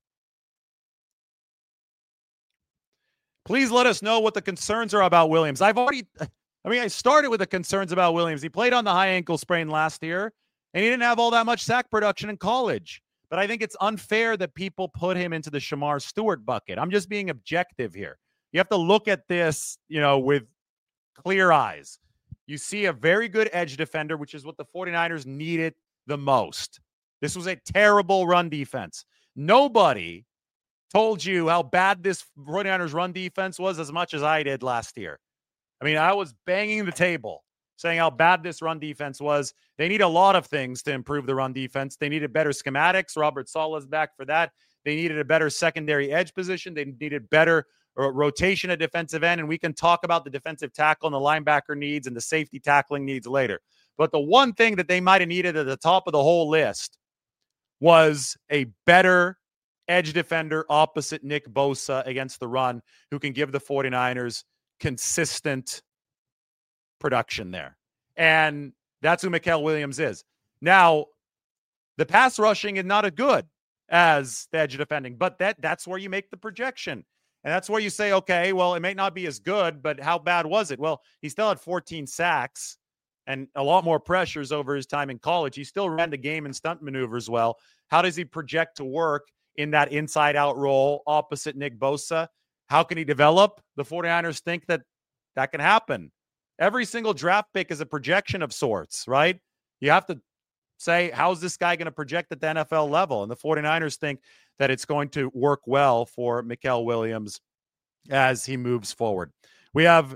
Speaker 1: Please let us know what the concerns are about Williams. I've already, I mean, I started with the concerns about Williams. He played on the high ankle sprain last year, and he didn't have all that much sack production in college. But I think it's unfair that people put him into the Shamar Stewart bucket. I'm just being objective here. You have to look at this, you know, with clear eyes. You see a very good edge defender, which is what the 49ers needed the most. This was a terrible run defense. Nobody told you how bad this 49ers run defense was as much as I did last year. I mean, I was banging the table saying how bad this run defense was. They need a lot of things to improve the run defense. They needed better schematics. Robert Saleh's back for that. They needed a better secondary edge position. They needed better uh, rotation at defensive end. And we can talk about the defensive tackle and the linebacker needs and the safety tackling needs later. But the one thing that they might have needed at the top of the whole list was a better edge defender opposite Nick Bosa against the run who can give the 49ers consistent production there. And that's who Mykel Williams is. Now, the pass rushing is not as good as the edge defending, but that that's where you make the projection. And that's where you say, okay, well, it may not be as good, but how bad was it? Well, he still had fourteen sacks and a lot more pressures over his time in college. He still ran the game and stunt maneuvers well. How does he project to work in that inside-out role opposite Nick Bosa? How can he develop? The 49ers think that that can happen. Every single draft pick is a projection of sorts, right? You have to say, how's this guy going to project at the N F L level? And the 49ers think that it's going to work well for Mykel Williams as he moves forward. We have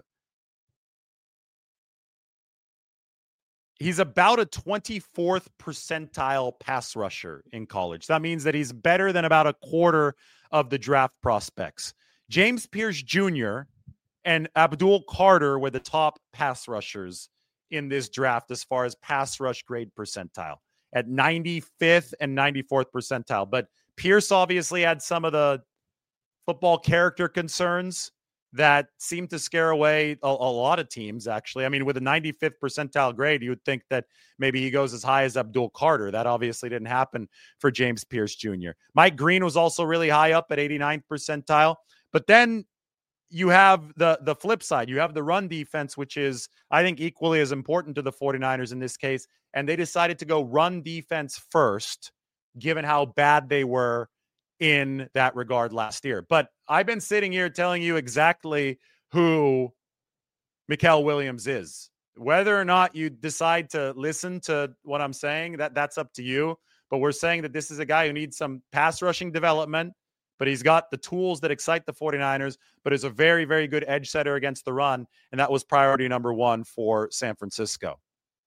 Speaker 1: He's about a twenty-fourth percentile pass rusher in college. That means that he's better than about a quarter of the draft prospects. James Pierce Junior and Abdul Carter were the top pass rushers in this draft as far as pass rush grade percentile at ninety-fifth and ninety-fourth percentile. But Pierce obviously had some of the football character concerns that seemed to scare away a, a lot of teams, actually. I mean, with a ninety-fifth percentile grade, you would think that maybe he goes as high as Abdul Carter. That obviously didn't happen for James Pierce Junior Mike Green was also really high up at eighty-ninth percentile. But then you have the, the flip side. You have the run defense, which is, I think, equally as important to the 49ers in this case. And they decided to go run defense first, given how bad they were in that regard last year. But I've been sitting here telling you exactly who Mykel Williams is. Whether or not you decide to listen to what I'm saying, that that's up to you. But we're saying that this is a guy who needs some pass rushing development, but he's got the tools that excite the 49ers, but is a very, very good edge setter against the run. And that was priority number one for San Francisco.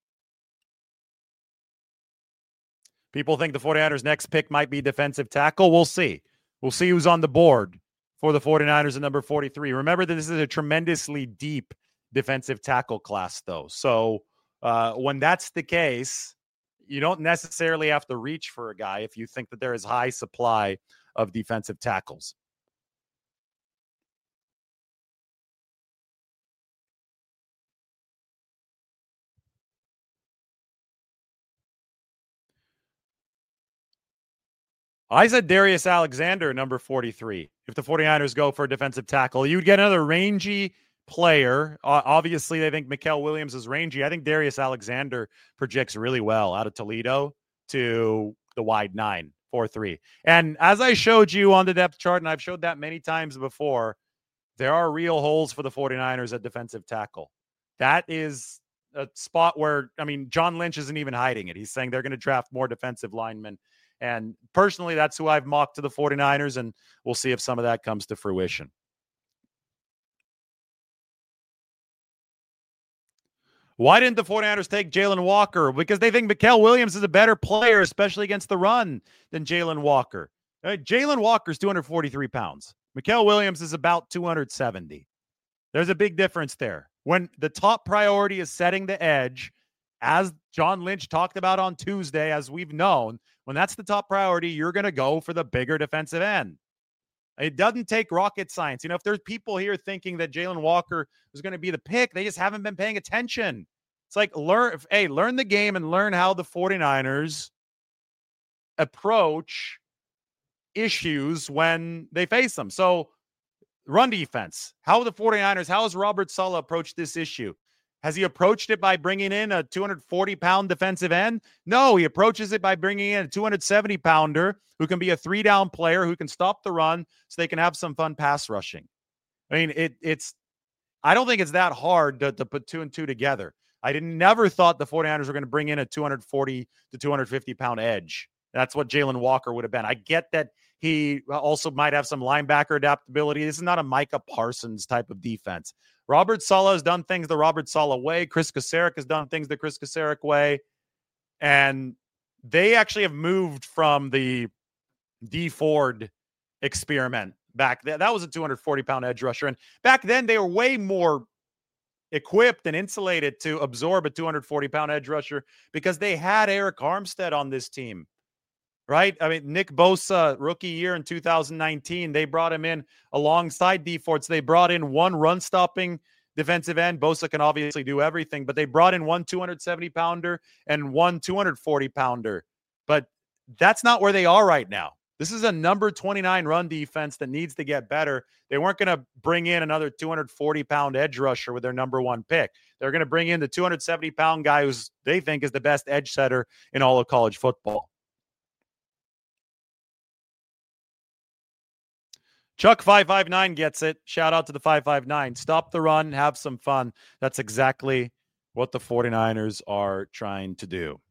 Speaker 1: People think the 49ers' next pick might be defensive tackle. We'll see. We'll see who's on the board for the 49ers at number forty-three. Remember that this is a tremendously deep defensive tackle class, though. So uh, when that's the case, you don't necessarily have to reach for a guy if you think that there is high supply of defensive tackles. I said Darius Alexander, number forty-three. If the 49ers go for a defensive tackle, you'd get another rangy player. Uh, obviously, they think Mykel Williams is rangy. I think Darius Alexander projects really well out of Toledo to the wide nine, four three. And as I showed you on the depth chart, and I've showed that many times before, there are real holes for the 49ers at defensive tackle. That is a spot where, I mean, John Lynch isn't even hiding it. He's saying they're going to draft more defensive linemen. And personally, that's who I've mocked to the 49ers, and we'll see if some of that comes to fruition. Why didn't the 49ers take Jalen Walker? Because they think Mykel Williams is a better player, especially against the run, than Jalen Walker. Uh, Jalen Walker's two hundred forty-three pounds. Mykel Williams is about two hundred seventy. There's a big difference there. When the top priority is setting the edge, as John Lynch talked about on Tuesday, as we've known, when that's the top priority, you're going to go for the bigger defensive end. It doesn't take rocket science. You know, if there's people here thinking that Jalen Walker was going to be the pick, they just haven't been paying attention. It's like, learn, hey, learn the game and learn how the 49ers approach issues when they face them. So, run defense. How the 49ers, how has Robert Saleh approached this issue? Has he approached it by bringing in a two hundred forty pound defensive end? No, he approaches it by bringing in a two hundred seventy pounder who can be a three down player who can stop the run so they can have some fun pass rushing. I mean, it, it's, I don't think it's that hard to, to put two and two together. I didn't, never thought the 49ers were going to bring in a two hundred forty to two hundred fifty pound edge. That's what Jalen Walker would have been. I get that he also might have some linebacker adaptability. This is not a Micah Parsons type of defense. Robert Saleh has done things the Robert Saleh way. Chris Kasarik has done things the Chris Kasarik way. And they actually have moved from the D Ford experiment back then. That was a two hundred forty pound edge rusher. And back then they were way more equipped and insulated to absorb a two hundred forty pound edge rusher because they had Eric Armstead on this team. Right? I mean, Nick Bosa, rookie year in two thousand nineteen, they brought him in alongside D Ford. So they brought in one run-stopping defensive end. Bosa can obviously do everything, but they brought in one two hundred seventy pounder and one two hundred forty pounder. But that's not where they are right now. This is a number twenty-nine run defense that needs to get better. They weren't going to bring in another two hundred forty pound edge rusher with their number one pick. They're going to bring in the two hundred seventy pound guy who's they think is the best edge setter in all of college football. Chuck five five nine gets it. Shout out to the five five nine. Stop the run, have some fun. That's exactly what the 49ers are trying to do.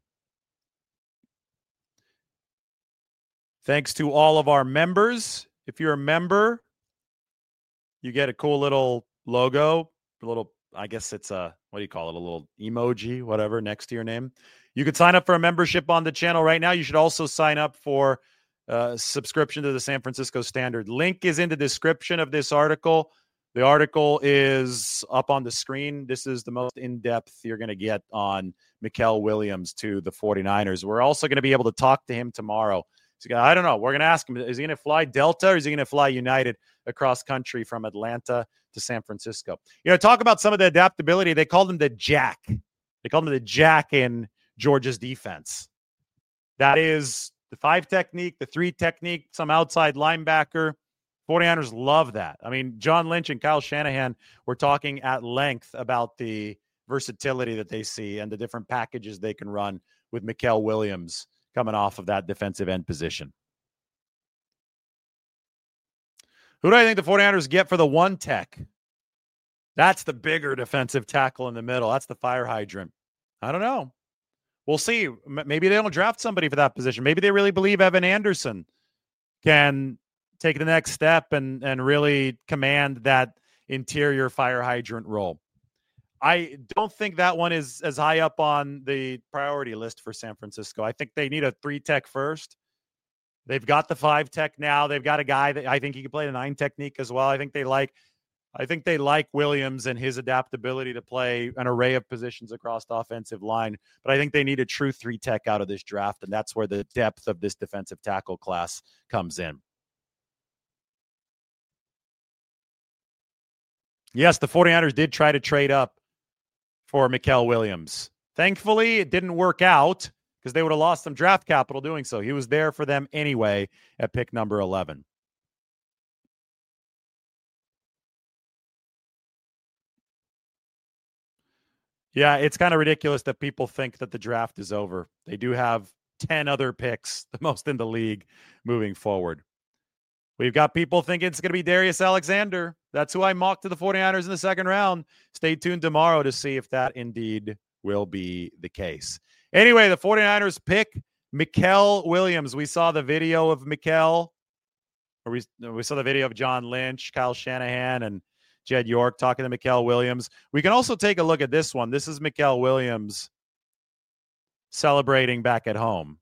Speaker 1: Thanks to all of our members. If you're a member, you get a cool little logo, a little, I guess it's a, what do you call it? A little emoji, whatever, next to your name. You could sign up for a membership on the channel right now. You should also sign up for Uh, subscription to the San Francisco Standard. Link is in the description of this article. The article is up on the screen. This is the most in-depth you're going to get on Mykel Williams to the 49ers. We're also going to be able to talk to him tomorrow. So, I don't know. We're going to ask him, is he going to fly Delta or is he going to fly United across country from Atlanta to San Francisco? You know, talk about some of the adaptability. They called him the Jack. They called him the Jack in Georgia's defense. That is the five technique, the three technique, some outside linebacker. 49ers love that. I mean, John Lynch and Kyle Shanahan were talking at length about the versatility that they see and the different packages they can run with Mykel Williams coming off of that defensive end position. Who do I think the 49ers get for the one tech? That's the bigger defensive tackle in the middle. That's the fire hydrant. I don't know. We'll see. Maybe they don't draft somebody for that position. Maybe they really believe Evan Anderson can take the next step and, and really command that interior fire hydrant role. I don't think that one is as high up on the priority list for San Francisco. I think they need a three tech first. They've got the five tech now. They've got a guy that I think he can play the nine technique as well. I think they like I think they like Williams and his adaptability to play an array of positions across the offensive line. But I think they need a true three tech out of this draft, and that's where the depth of this defensive tackle class comes in. Yes, the 49ers did try to trade up for Mykel Williams. Thankfully, it didn't work out because they would have lost some draft capital doing so. He was there for them anyway at pick number eleven. Yeah, it's kind of ridiculous that people think that the draft is over. They do have ten other picks, the most in the league, moving forward. We've got people thinking it's going to be Darius Alexander. That's who I mocked to the 49ers in the second round. Stay tuned tomorrow to see if that indeed will be the case. Anyway, the 49ers pick Mykel Williams. We saw the video of Mykel. Or we, we saw the video of John Lynch, Kyle Shanahan, and Jed York talking to Mykel Williams. We can also take a look at this one. This is Mykel Williams celebrating back at home.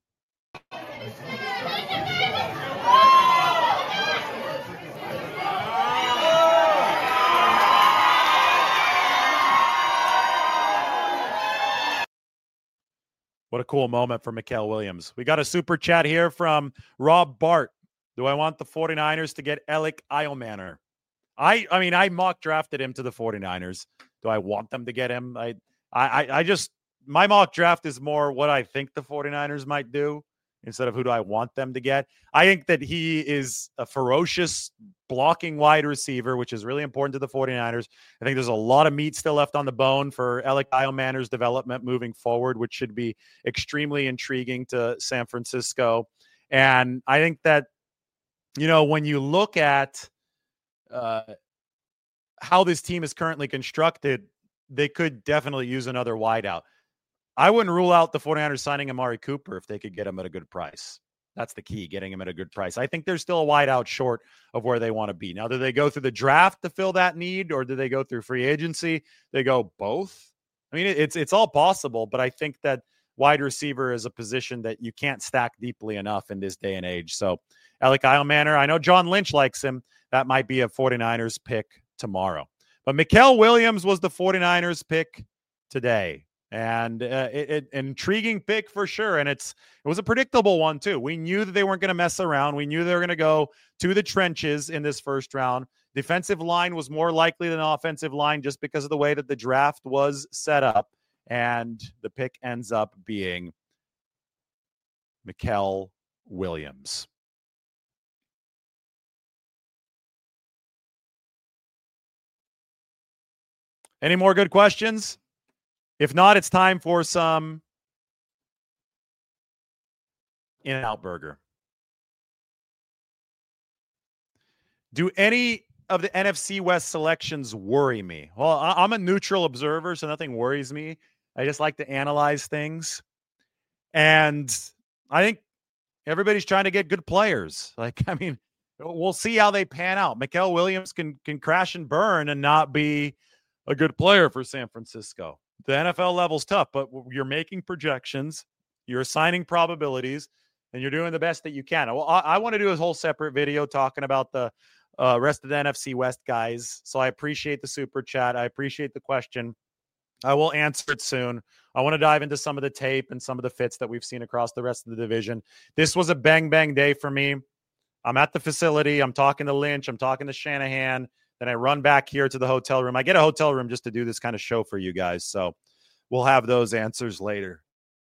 Speaker 1: What a cool moment for Mikael Williams. We got a super chat here from Rob Bart. Do I want the 49ers to get Alec Eilmanner? I I mean, I mock drafted him to the 49ers. Do I want them to get him? I I I just my mock draft is more what I think the 49ers might do instead of who do I want them to get. I think that he is a ferocious blocking wide receiver, which is really important to the 49ers. I think there's a lot of meat still left on the bone for Alec Eilmanner's development moving forward, which should be extremely intriguing to San Francisco. And I think that, you know, when you look at uh, how this team is currently constructed, they could definitely use another wideout. I wouldn't rule out the 49ers signing Amari Cooper if they could get him at a good price. That's the key, getting him at a good price. I think they're still a wideout short of where they want to be. Now, do they go through the draft to fill that need, or do they go through free agency? They go both. I mean, it's it's all possible, but I think that wide receiver is a position that you can't stack deeply enough in this day and age. So, Alec Eilmanner, I know John Lynch likes him. That might be a 49ers pick tomorrow. But Mikael Williams was the 49ers pick today. And uh, it, it, an intriguing pick for sure. And it's it was a predictable one, too. We knew that they weren't going to mess around. We knew they were going to go to the trenches in this first round. Defensive line was more likely than offensive line just because of the way that the draft was set up. And the pick ends up being Mikael Williams. Any more good questions? If not, it's time for some In-N-Out Burger. Do any of the N F C West selections worry me? Well, I'm a neutral observer, so nothing worries me. I just like to analyze things. And I think everybody's trying to get good players. Like, I mean, we'll see how they pan out. Mikael Williams can can crash and burn and not be a good player for San Francisco. The N F L level's tough, but you're making projections, you're assigning probabilities, and you're doing the best that you can. Well, I, I want to do a whole separate video talking about the uh, rest of the N F C West guys. So I appreciate the super chat. I appreciate the question. I will answer it soon. I want to dive into some of the tape and some of the fits that we've seen across the rest of the division. This was a bang, bang day for me. I'm at the facility. I'm talking to Lynch. I'm talking to Shanahan. Then I run back here to the hotel room. I get a hotel room just to do this kind of show for you guys. So we'll have those answers later.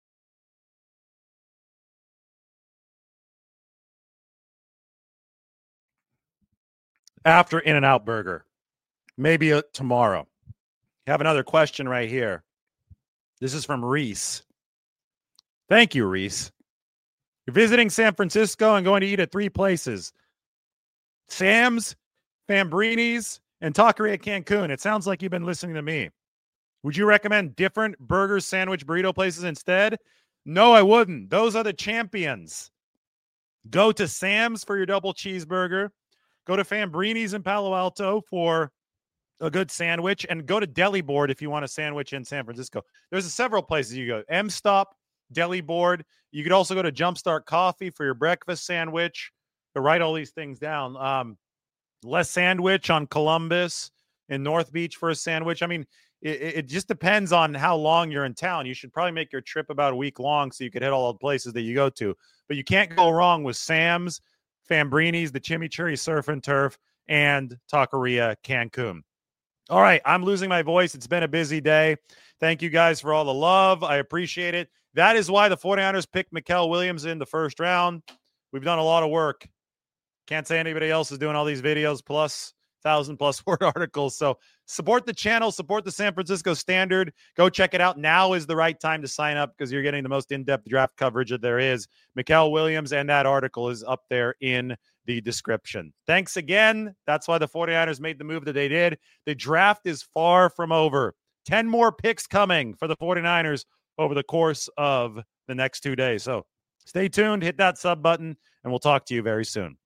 Speaker 1: After In-N-Out Burger. Maybe uh, tomorrow. I have another question right here. This is from Reese. Thank you, Reese. You're visiting San Francisco and going to eat at three places. Sam's, Fambrini's, and Taqueria Cancun. It sounds like you've been listening to me. Would you recommend different burger, sandwich, burrito places instead? No, I wouldn't. Those are the champions. Go to Sam's for your double cheeseburger. Go to Fambrini's in Palo Alto for a good sandwich. And go to Deli Board if you want a sandwich in San Francisco. There's several places you go. M-Stop, Deli Board. You could also go to Jumpstart Coffee for your breakfast sandwich. To write all these things down. Um, Les Sandwich on Columbus in North Beach for a sandwich. I mean, it, it just depends on how long you're in town. You should probably make your trip about a week long so you could hit all the places that you go to. But you can't go wrong with Sam's, Fambrini's, the Chimichurri Surf and Turf, and Taqueria Cancun. All right, I'm losing my voice. It's been a busy day. Thank you guys for all the love. I appreciate it. That is why the 49ers picked Mikael Williams in the first round. We've done a lot of work. Can't say anybody else is doing all these videos plus thousand plus word articles. So support the channel, support the San Francisco Standard. Go check it out. Now is the right time to sign up because you're getting the most in-depth draft coverage that there is. Mikael Williams, and that article is up there in the description. Thanks again. That's why the 49ers made the move that they did. The draft is far from over. ten more picks coming for the 49ers over the course of the next two days. So stay tuned, hit that sub button, and we'll talk to you very soon.